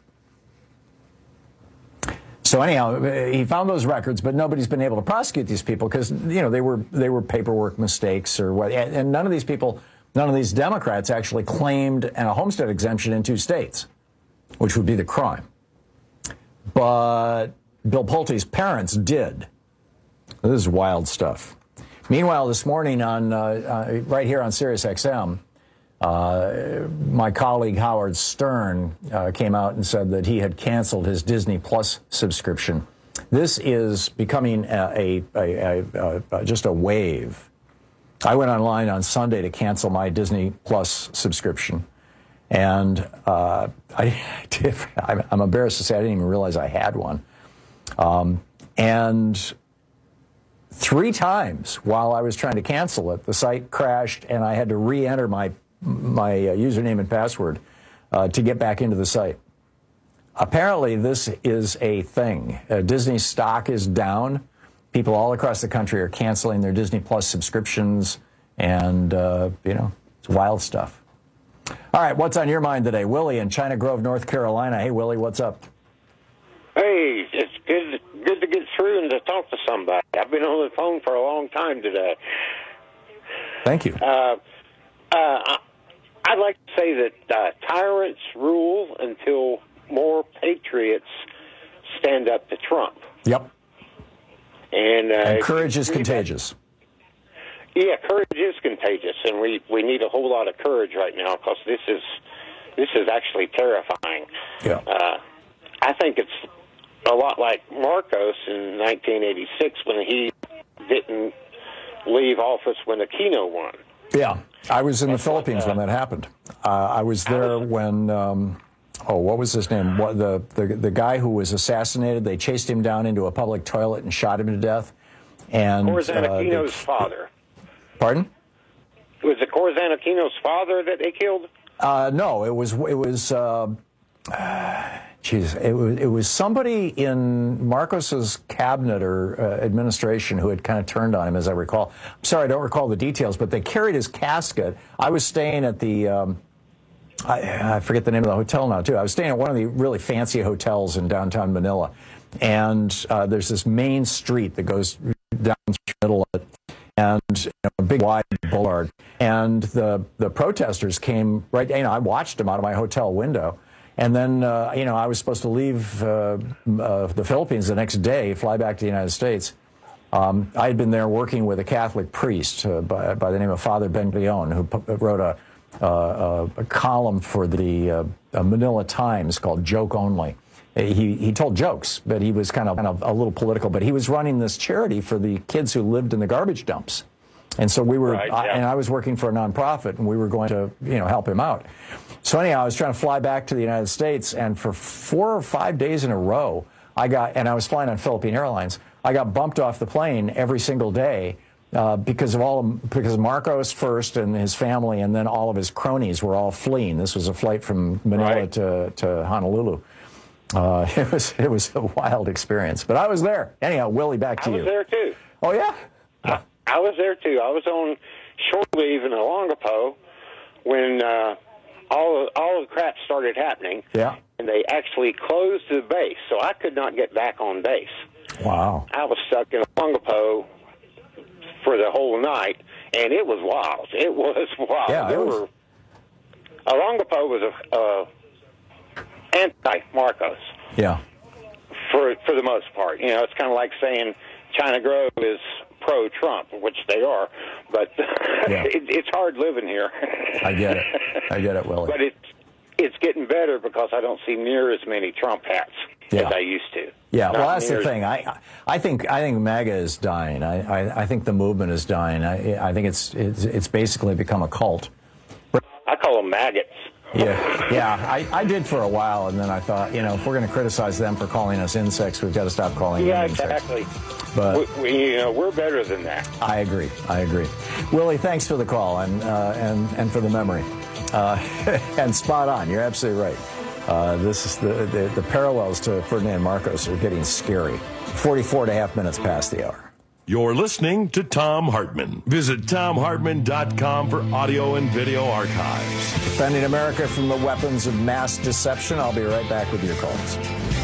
So anyhow, he found those records, but nobody's been able to prosecute these people because, you know, they were they were paperwork mistakes or what. And none of these people, none of these Democrats actually claimed a homestead exemption in two states, which would be the crime. But Bill Pulte's parents did. This is wild stuff. Meanwhile, this morning on uh, uh, right here on Sirius X M, Uh, my colleague Howard Stern uh, came out and said that he had canceled his Disney Plus subscription. This is becoming a, a, a, a, a just a wave. I went online on Sunday to cancel my Disney Plus subscription, and uh, I did, I'm embarrassed to say I didn't even realize I had one. Um, and three times while I was trying to cancel it, the site crashed, and I had to re-enter my my uh, username and password uh, to get back into the site. Apparently, this is a thing. Uh, Disney stock is down. People all across the country are canceling their Disney Plus subscriptions, and, uh, you know, it's wild stuff. All right, what's on your mind today? Willie in China Grove, North Carolina. Hey, Willie, what's up?
Hey, it's good, good to get through and to talk to somebody. I've been on the phone for a long time today.
Thank you.
Uh, uh, I'd like to say that uh, tyrants rule until more patriots stand up to Trump.
Yep.
And, uh,
and courage is contagious.
Yeah, courage is contagious, and we, we need a whole lot of courage right now because this is this is actually terrifying.
Yeah.
Uh, I think it's a lot like Marcos in nineteen eighty-six when he didn't leave office when Aquino won.
Yeah, I was in the Philippines when that happened. Uh, I was there when, um, oh, what was his name? What, the, the the guy who was assassinated, they chased him down into a public toilet and shot him to death. And
Corzine
uh,
Aquino's
they,
father.
Pardon?
Was it Corzine Aquino's father that they killed?
Uh, no, it was, it was, uh, Jeez, it was, it was somebody in Marcos's cabinet or uh, administration who had kind of turned on him, as I recall. I'm sorry, I don't recall the details, but they carried his casket. I was staying at the, um, I, I forget the name of the hotel now, too. I was staying at one of the really fancy hotels in downtown Manila. And uh, there's this main street that goes down through the middle of it, and you know, a big wide boulevard. And the, the protesters came right, you know, I watched them out of my hotel window. And then, uh, you know, I was supposed to leave uh, uh, the Philippines the next day, fly back to the United States. Um, I had been there working with a Catholic priest uh, by, by the name of Father Ben Leon, who p- wrote a, uh, a column for the uh, Manila Times called Joke Only. He, he told jokes, but he was kind of, kind of a little political. But he was running this charity for the kids who lived in the garbage dumps. And so we were, right, yeah. I, and I was working for a nonprofit, and we were going to, you know, help him out. So anyhow, I was trying to fly back to the United States, and for four or five days in a row, I got, and I was flying on Philippine Airlines, I got bumped off the plane every single day uh, because of all, because Marcos first and his family, and then all of his cronies were all fleeing. This was a flight from Manila right. to, to Honolulu. Uh, it was it was a wild experience, but I was there. Anyhow, Willie, back to
I
you.
I was there too.
Oh yeah.
I, I was there too. I was on shore leave in Olongapo when uh, all all the crap started happening.
Yeah.
And they actually closed the base, so I could not get back on base.
Wow.
I was stuck in Olongapo for the whole night, and it was wild. It was wild.
Yeah,
there
it was...
were Olongapo was a. Uh, anti-Marcos.
Yeah.
For for the most part. You know, it's kind of like saying China Grove is pro-Trump, which they are, but
yeah.
it, it's hard living here.
I get it. I get it, Willie.
But it's, it's getting better because I don't see near as many Trump hats
yeah.
as I used to.
Yeah,
Not
well, that's the
as...
thing. I I think I think MAGA is dying. I, I, I think the movement is dying. I, I think it's, it's, it's basically become a cult.
I call them maggots.
Yeah, yeah, I, I did for a while, and then I thought, you know, if we're going to criticize them for calling us insects, we've got to stop calling
yeah,
them insects.
Yeah, exactly.
But
we, we, you know, we're better than that.
I agree. I agree. Willie, thanks for the call and uh, and and for the memory. Uh, and spot on. You're absolutely right. Uh, this is the, the the parallels to Ferdinand Marcos are getting scary. forty-four and a half minutes past the hour.
You're listening to Thom Hartmann. Visit Thom Hartmann dot com for audio and video archives.
Defending America from the weapons of mass deception. I'll be right back with your calls.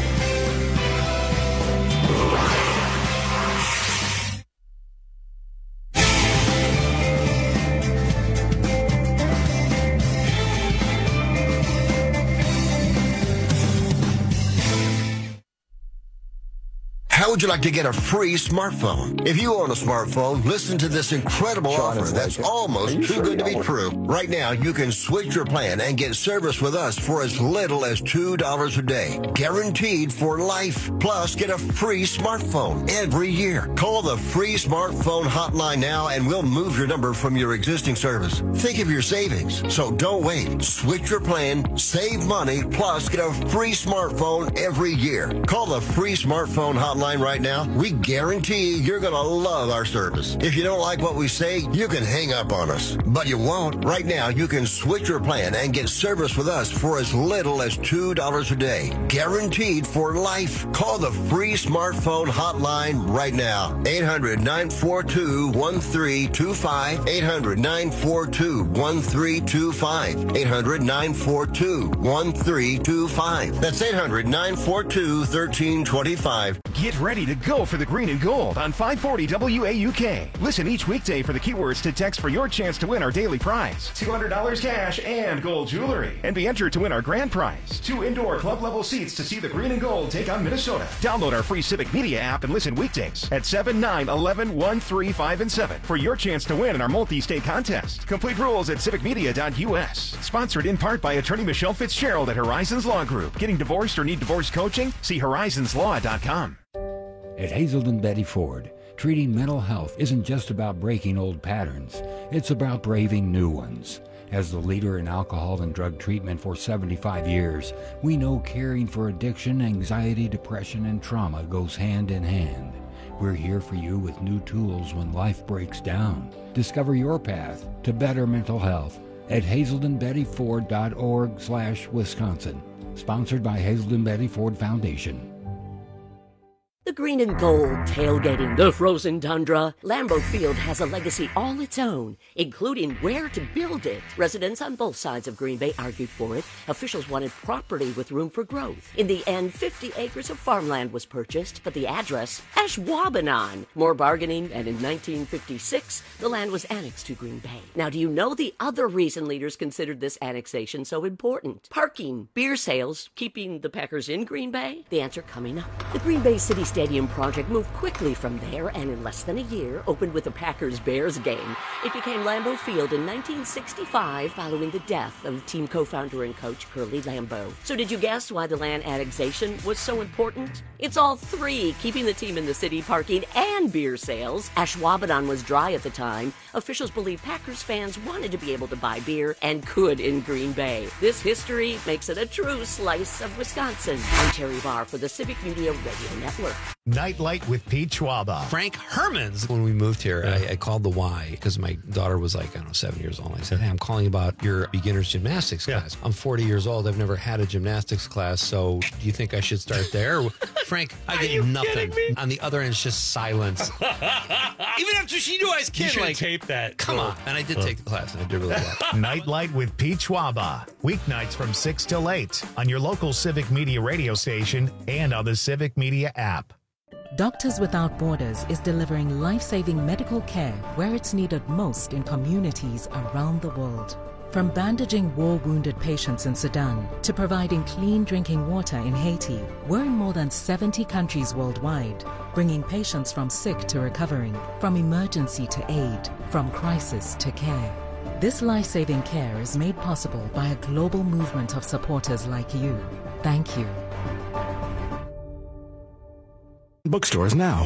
How would you like to get a free smartphone? If you own a smartphone, listen to this incredible
Sean
offer that's
like
almost too
sure
good to be
you
true. Right now, you can switch your plan and get service with us for as little as two dollars a day. Guaranteed for life. Plus, get a free smartphone every year. Call the free smartphone hotline now and we'll move your number from your existing service. Think of your savings. So don't wait. Switch your plan, save money, plus get a free smartphone every year. Call the free smartphone hotline right now. We guarantee you're going to love our service. If you don't like what we say, you can hang up on us. But you won't. Right now, you can switch your plan and get service with us for as little as two dollars a day. Guaranteed for life. Call the free smartphone hotline right now. eight hundred, nine four two, one three two five. eight hundred, nine four two, one three two five. eight hundred, nine four two, one three two five. That's eight hundred, nine four two, one three two five.
Get ready to go for the green and gold on five forty W A U K. Listen each weekday for the keywords to text for your chance to win our daily prize, two hundred dollars cash and gold jewelry, and be entered to win our grand prize, two indoor club level seats to see the green and gold take on Minnesota. Download our free Civic Media app and listen weekdays at seven, nine, eleven, one, three, five, and seven for your chance to win in our multi-state contest. Complete rules at civic media dot U S. Sponsored in part by attorney Michelle Fitzgerald at Horizons Law Group. Getting divorced or need divorce coaching? See horizons law dot com.
At Hazelden Betty Ford, treating mental health isn't just about breaking old patterns. It's about braving new ones. As the leader in alcohol and drug treatment for seventy-five years, we know caring for addiction, anxiety, depression, and trauma goes hand in hand. We're here for you with new tools when life breaks down. Discover your path to better mental health at hazelden betty ford dot org slash Wisconsin. Sponsored by Hazelden Betty Ford Foundation.
The green and gold tailgating the frozen tundra. Lambeau Field has a legacy all its own, including where to build it. Residents on both sides of Green Bay argued for it. Officials wanted property with room for growth. In the end, fifty acres of farmland was purchased, but the address, Ashwaubenon. More bargaining, and in nineteen fifty-six, the land was annexed to Green Bay. Now, do you know the other reason leaders considered this annexation so important? Parking, beer sales, keeping the Packers in Green Bay? The answer coming up. The Green Bay City Stadium project moved quickly from there and in less than a year opened with a Packers-Bears game. It became Lambeau Field in nineteen sixty-five following the death of team co-founder and coach Curly Lambeau. So did you guess why the land annexation was so important? It's all three, keeping the team in the city, parking, and beer sales. Ashwaubenon was dry at the time. Officials believe Packers fans wanted to be able to buy beer and could in Green Bay. This history makes it a true slice of Wisconsin. I'm Terry Barr for the Civic Media Radio Network.
Nightlight with Pete Schwaba.
Frank Hermans. When we moved here, yeah. I, I called the Y because my daughter was like, I don't know, seven years old. I said, hey, I'm calling about your beginner's gymnastics yeah. class. I'm forty years old. I've never had a gymnastics class. So do you think I should start there? Frank, I get nothing. On the other end, it's just silence. Even after she knew I was kidding.
You should
like,
tape that.
Come
oh.
on. And I did oh. take the class, and I did really well.
Nightlight with Pete Schwaba. Weeknights from six till eight on your local Civic Media radio station and on the Civic Media app.
Doctors Without Borders is delivering life-saving medical care where it's needed most in communities around the world. From bandaging war-wounded patients in Sudan to providing clean drinking water in Haiti, we're in more than seventy countries worldwide, bringing patients from sick to recovering, from emergency to aid, from crisis to care. This life-saving care is made possible by a global movement of supporters like you. Thank you.
Bookstores now.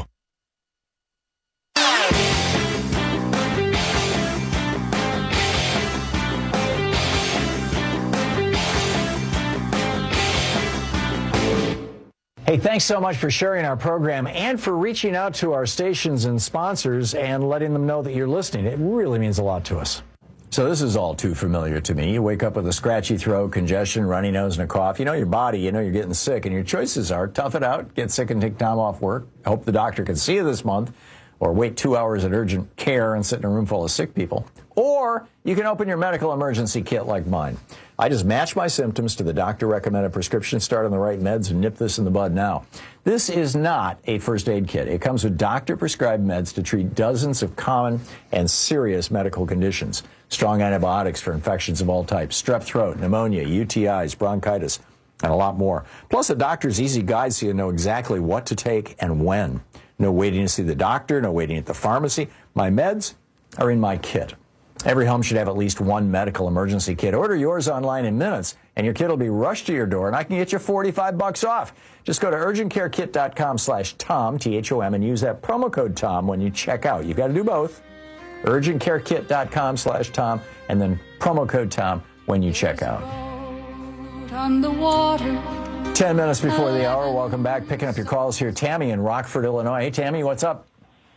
Hey, thanks so much for sharing our program and for reaching out to our stations and sponsors and letting them know that you're listening. It really means a lot to us. So this is all too familiar to me. You wake up with a scratchy throat, congestion, runny nose, and a cough. You know your body, you know you're getting sick, and your choices are tough it out, get sick and take time off work, hope the doctor can see you this month, or wait two hours at urgent care and sit in a room full of sick people. Or you can open your medical emergency kit like mine. I just match my symptoms to the doctor-recommended prescription, start on the right meds, and nip this in the bud now. This is not a first aid kit. It comes with doctor-prescribed meds to treat dozens of common and serious medical conditions. Strong antibiotics for infections of all types, strep throat, pneumonia, U T Is, bronchitis, and a lot more. Plus a doctor's easy guide so you know exactly what to take and when. No waiting to see the doctor, no waiting at the pharmacy. My meds are in my kit. Every home should have at least one medical emergency kit. Order yours online in minutes, and your kit will be rushed to your door, and I can get you forty-five bucks off. Just go to urgent care kit dot com slash Tom, T H O M, and use that promo code Tom when you check out. You've got to do both. urgent care kit dot com slash Tom, and then promo code Tom when you check out.
On the water.
Ten minutes before the hour. Welcome back. Picking up your calls here. Tammy in Rockford, Illinois. Hey, Tammy, what's up?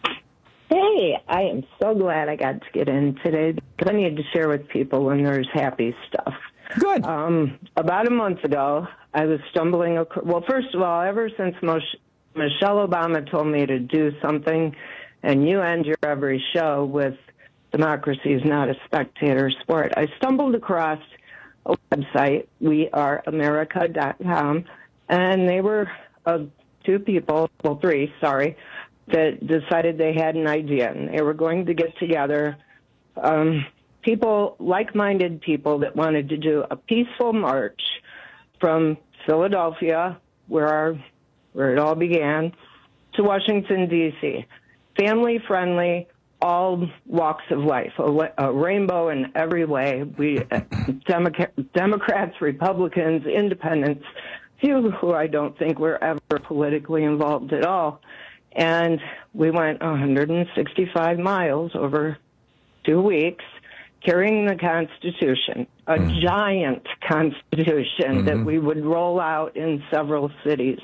Hey, I am so glad I got to get in today because I need to share with people when there's happy stuff.
Good.
Um, about a month ago, I was stumbling across, well, first of all, ever since Moshe, Michelle Obama told me to do something, and you end your every show with democracy is not a spectator sport, I stumbled across a website, we are america dot com, and they were uh, two people, well, three, sorry, that decided they had an idea, and they were going to get together, um, people, like-minded people that wanted to do a peaceful march from Philadelphia, where our, where it all began, to Washington, D C Family-friendly, all walks of life, a, a rainbow in every way. We, uh, Democrat, Democrats, Republicans, independents, few who I don't think were ever politically involved at all. And we went one hundred sixty-five miles over two weeks, carrying the Constitution, a mm. giant Constitution mm-hmm. that we would roll out in several cities.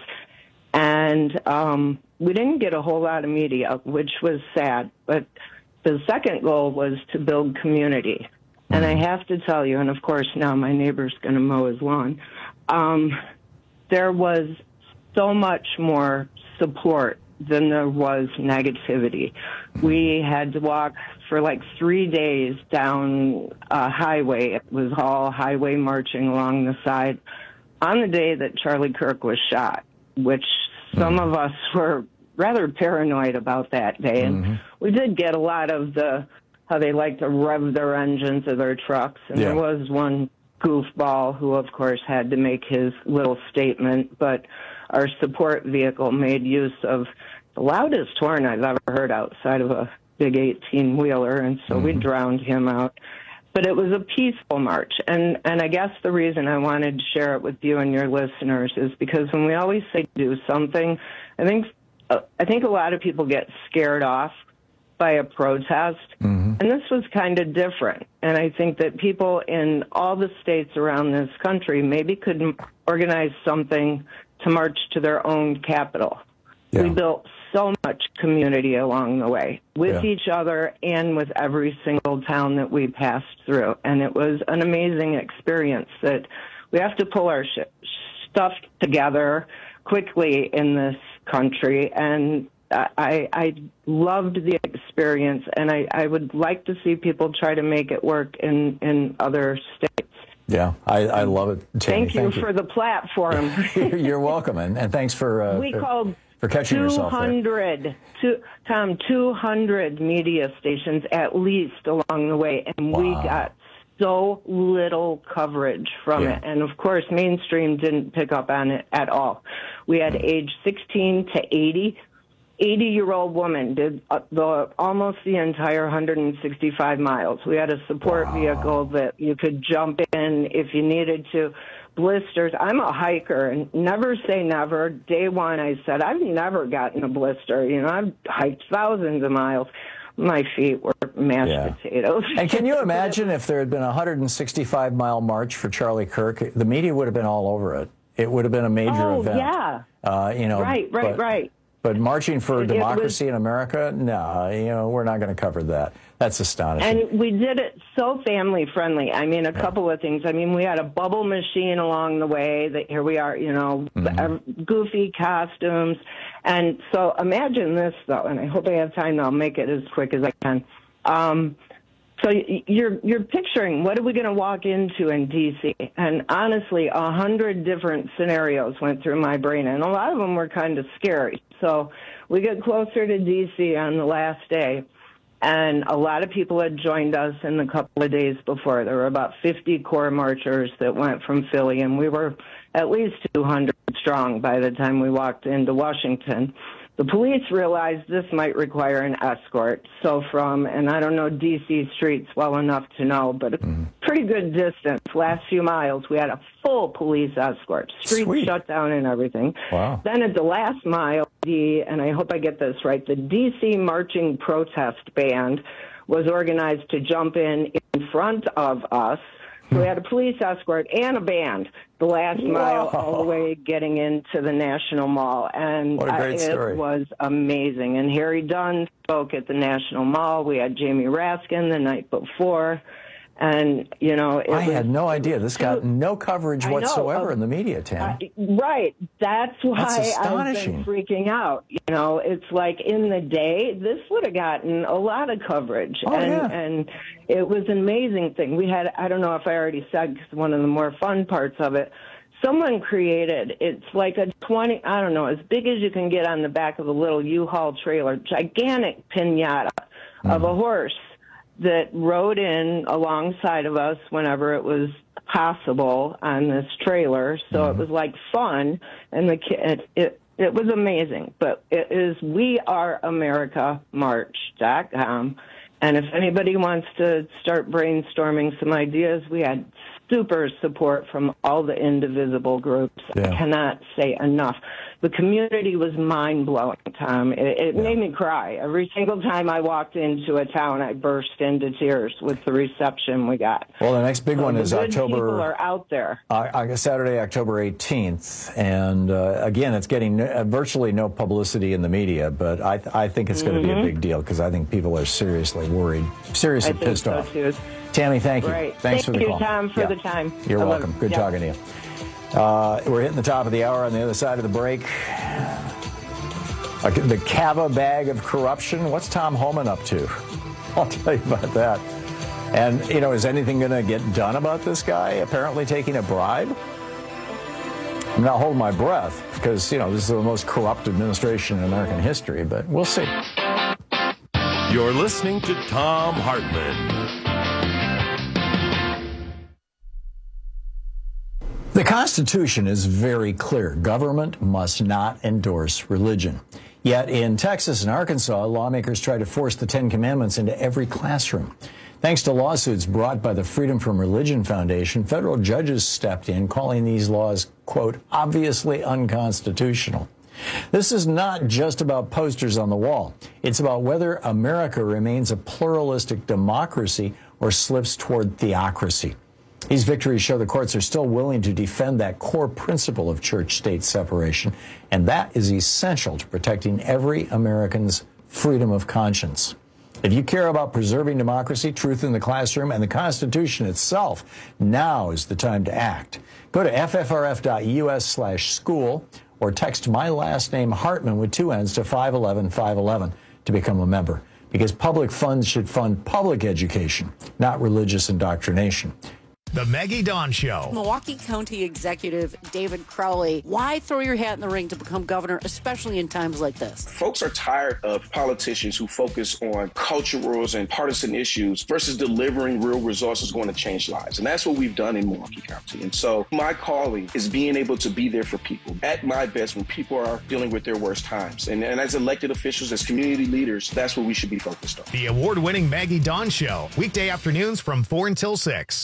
And um, we didn't get a whole lot of media, which was sad. But the second goal was to build community. Mm. And I have to tell you, and of course now my neighbor's going to mow his lawn, um, there was so much more support than there was negativity. We had to walk for like three days down a highway. It was all highway marching along the side on the day that Charlie Kirk was shot, which some of us were rather paranoid about that day. And mm-hmm. we did get a lot of the, how they like to rev their engines of their trucks. And yeah. there was one goofball who, of course, had to make his little statement, but our support vehicle made use of the loudest horn I've ever heard outside of a big eighteen-wheeler, and so mm-hmm. we drowned him out. But it was a peaceful march, and, and I guess the reason I wanted to share it with you and your listeners is because when we always say do something, I think uh, I think a lot of people get scared off by a protest, mm-hmm. and this was kind of different. And I think that people in all the states around this country maybe could organize something to march to their own capital. Yeah. We built so much community along the way with yeah. each other and with every single town that we passed through. And it was an amazing experience that we have to pull our sh- stuff together quickly in this country. And I, I loved the experience, and I, I would like to see people try to make it work in, in other states.
Yeah, I, I love it, Tammy.
Thank you Thank for you. the platform.
You're welcome, and, and thanks for uh,
we
for,
called
for catching yourself there.
two hundred, two, Tom, two hundred media stations at least along the way, and wow. we got so little coverage from yeah. it. And, of course, mainstream didn't pick up on it at all. We had mm-hmm. age sixteen to eighty. eighty-year-old woman did uh, the almost the entire one hundred sixty-five miles. We had a support wow. vehicle that you could jump in if you needed to. Blisters. I'm a hiker, and never say never. Day one, I said, I've never gotten a blister. You know, I've hiked thousands of miles. My feet were mashed yeah. potatoes.
And can you imagine if there had been a one hundred sixty-five mile march for Charlie Kirk? The media would have been all over it. it would have been a major
oh,
event.
yeah.
Uh, you know,
right, right,
but,
right.
But marching for
It
democracy
was-
in America, no, you know, we're not going to cover that. That's astonishing.
And we did it so family friendly. I mean, a yeah. couple of things. I mean, we had a bubble machine along the way. That here we are, you know, mm-hmm. goofy costumes. And so imagine this, though, and I hope I have time. I'll make it as quick as I can. Um, so you're you're picturing what are we going to walk into in D C? And honestly, a hundred different scenarios went through my brain, and a lot of them were kind of scary. So we get closer to D C on the last day. And a lot of people had joined us in the couple of days before. There were about fifty core marchers that went from Philly, and we were at least two hundred strong by the time we walked into Washington. The police realized this might require an escort. So from, and I don't know D C streets well enough to know, but a mm. pretty good distance, last few miles, we had a full police escort, streets Sweet. shut down and everything.
Wow.
Then at the last mile, the, and I hope I get this right, the D C Marching Protest Band was organized to jump in in front of us. So we had a police escort and a band the last
Whoa.
mile all the way getting into the National Mall. And
what a great
uh, it
story.
was amazing. And Harry Dunn spoke at the National Mall. We had Jamie Raskin the night before. And, you know, it
I
was,
had no idea. This got no coverage
I
whatsoever
know, uh,
in the media, Tam.
Uh, right. That's why
That's
I've
astonishing.
been freaking out. You know, it's like in the day, this would have gotten a lot of coverage.
Oh,
and,
yeah.
and it was an amazing thing. We had, I don't know if I already said, because one of the more fun parts of it, someone created, it's like a twenty, I don't know, as big as you can get on the back of a little U-Haul trailer, gigantic piñata mm. of a horse that rode in alongside of us whenever it was possible on this trailer. So mm-hmm. it was like fun, and the kid, it, it was amazing. But it is we are america march dot com, and if anybody wants to start brainstorming some ideas, we had super support from all the indivisible groups.
Yeah.
I cannot say enough. The community was mind-blowing, Tom. It, it yeah. made me cry. Every single time I walked into a town, I burst into tears with the reception we got.
Well, the next big
so
one
the
is
good
October.
People are out there.
Uh, Saturday, October eighteenth, and uh, again, it's getting no, uh, virtually no publicity in the media, but I, th- I think it's going to mm-hmm. be a big deal because I think people are seriously worried, seriously
I
pissed
think so
off.
Too.
Tammy, thank you.
Right.
Thanks
thank
for the
you,
call.
Tom, for
yeah.
the time.
You're
I
welcome.
love,
Good
yeah.
talking to you. Uh, we're hitting the top of the hour. On the other side of the break, uh, the Cava bag of corruption. What's Tom Homan up to? I'll tell you about that. And, you know, is anything going to get done about this guy apparently taking a bribe? I'm not holding my breath because, you know, this is the most corrupt administration in American history, but we'll see.
You're listening to Thom Hartmann.
The Constitution is very clear. Government must not endorse religion. Yet in Texas and Arkansas, lawmakers try to force the Ten Commandments into every classroom. Thanks to lawsuits brought by the Freedom from Religion Foundation, federal judges stepped in, calling these laws, quote, obviously unconstitutional. This is not just about posters on the wall. It's about whether America remains a pluralistic democracy or slips toward theocracy. These victories show the courts are still willing to defend that core principle of church-state separation, and that is essential to protecting every American's freedom of conscience. If you care about preserving democracy, truth in the classroom, and the Constitution itself, now is the time to act. Go to f f r f dot u s slash school or text my last name Hartman with two N's to five eleven five eleven to become a member, because public funds should fund public education, not religious indoctrination.
The Maggie Dawn Show.
Milwaukee County Executive David Crowley, why throw your hat in the ring to become governor, especially in times like this?
Folks are tired of politicians who focus on culturals and partisan issues versus delivering real resources going to change lives. And that's what we've done in Milwaukee County. And so my calling is being able to be there for people at my best when people are dealing with their worst times. And, and as elected officials, as community leaders, that's what we should be focused on.
The award-winning Maggie Dawn Show, weekday afternoons from four until six.
When it comes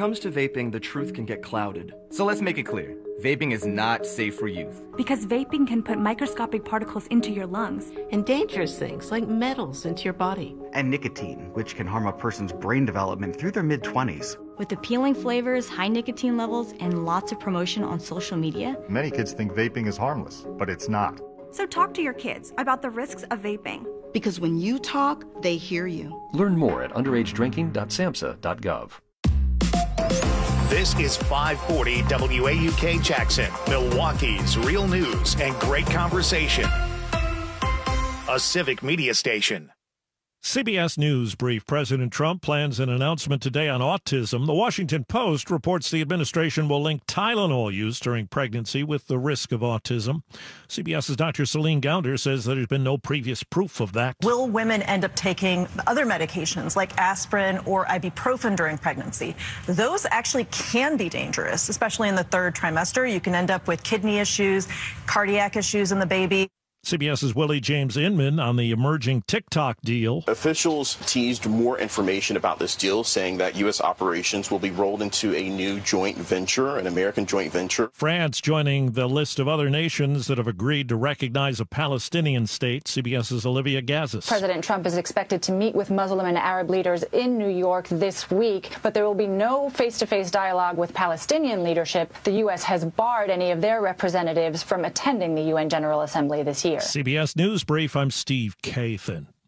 comes to vaping, the truth can get clouded.
So let's make it clear. Vaping is not safe for youth.
Because vaping can put microscopic particles into your lungs.
And dangerous things like metals into your body.
And nicotine, which can harm a person's brain development through their mid-twenties.
With appealing flavors, high nicotine levels, and lots of promotion on social media,
many kids think vaping is harmless, but it's not.
So talk to your kids about the risks of vaping.
Because when you talk, they hear you.
Learn more at underage drinking dot samhsa dot gov.
This is five forty W A U K Jackson, Milwaukee's real news and great conversation. A civic media station.
C B S News brief. President Trump plans an announcement today on autism. The Washington Post reports the administration will link Tylenol use during pregnancy with the risk of autism. CBS's Doctor Celine Gounder says there's been no previous proof of that.
Will women end up taking other medications like aspirin or ibuprofen during pregnancy? Those actually can be dangerous, especially in the third trimester. You can end up with kidney issues, cardiac issues in the baby.
CBS's Willie James Inman on the emerging TikTok deal.
Officials teased more information about this deal, saying that U S operations will be rolled into a new joint venture, an American joint venture.
France joining the list of other nations that have agreed to recognize a Palestinian state. CBS's Olivia Gazis.
President Trump is expected to meet with Muslim and Arab leaders in New York this week, but there will be no face-to-face dialogue with Palestinian leadership. The U S has barred any of their representatives from attending the U N General Assembly this year.
C B S News Brief, I'm Steve Kathan.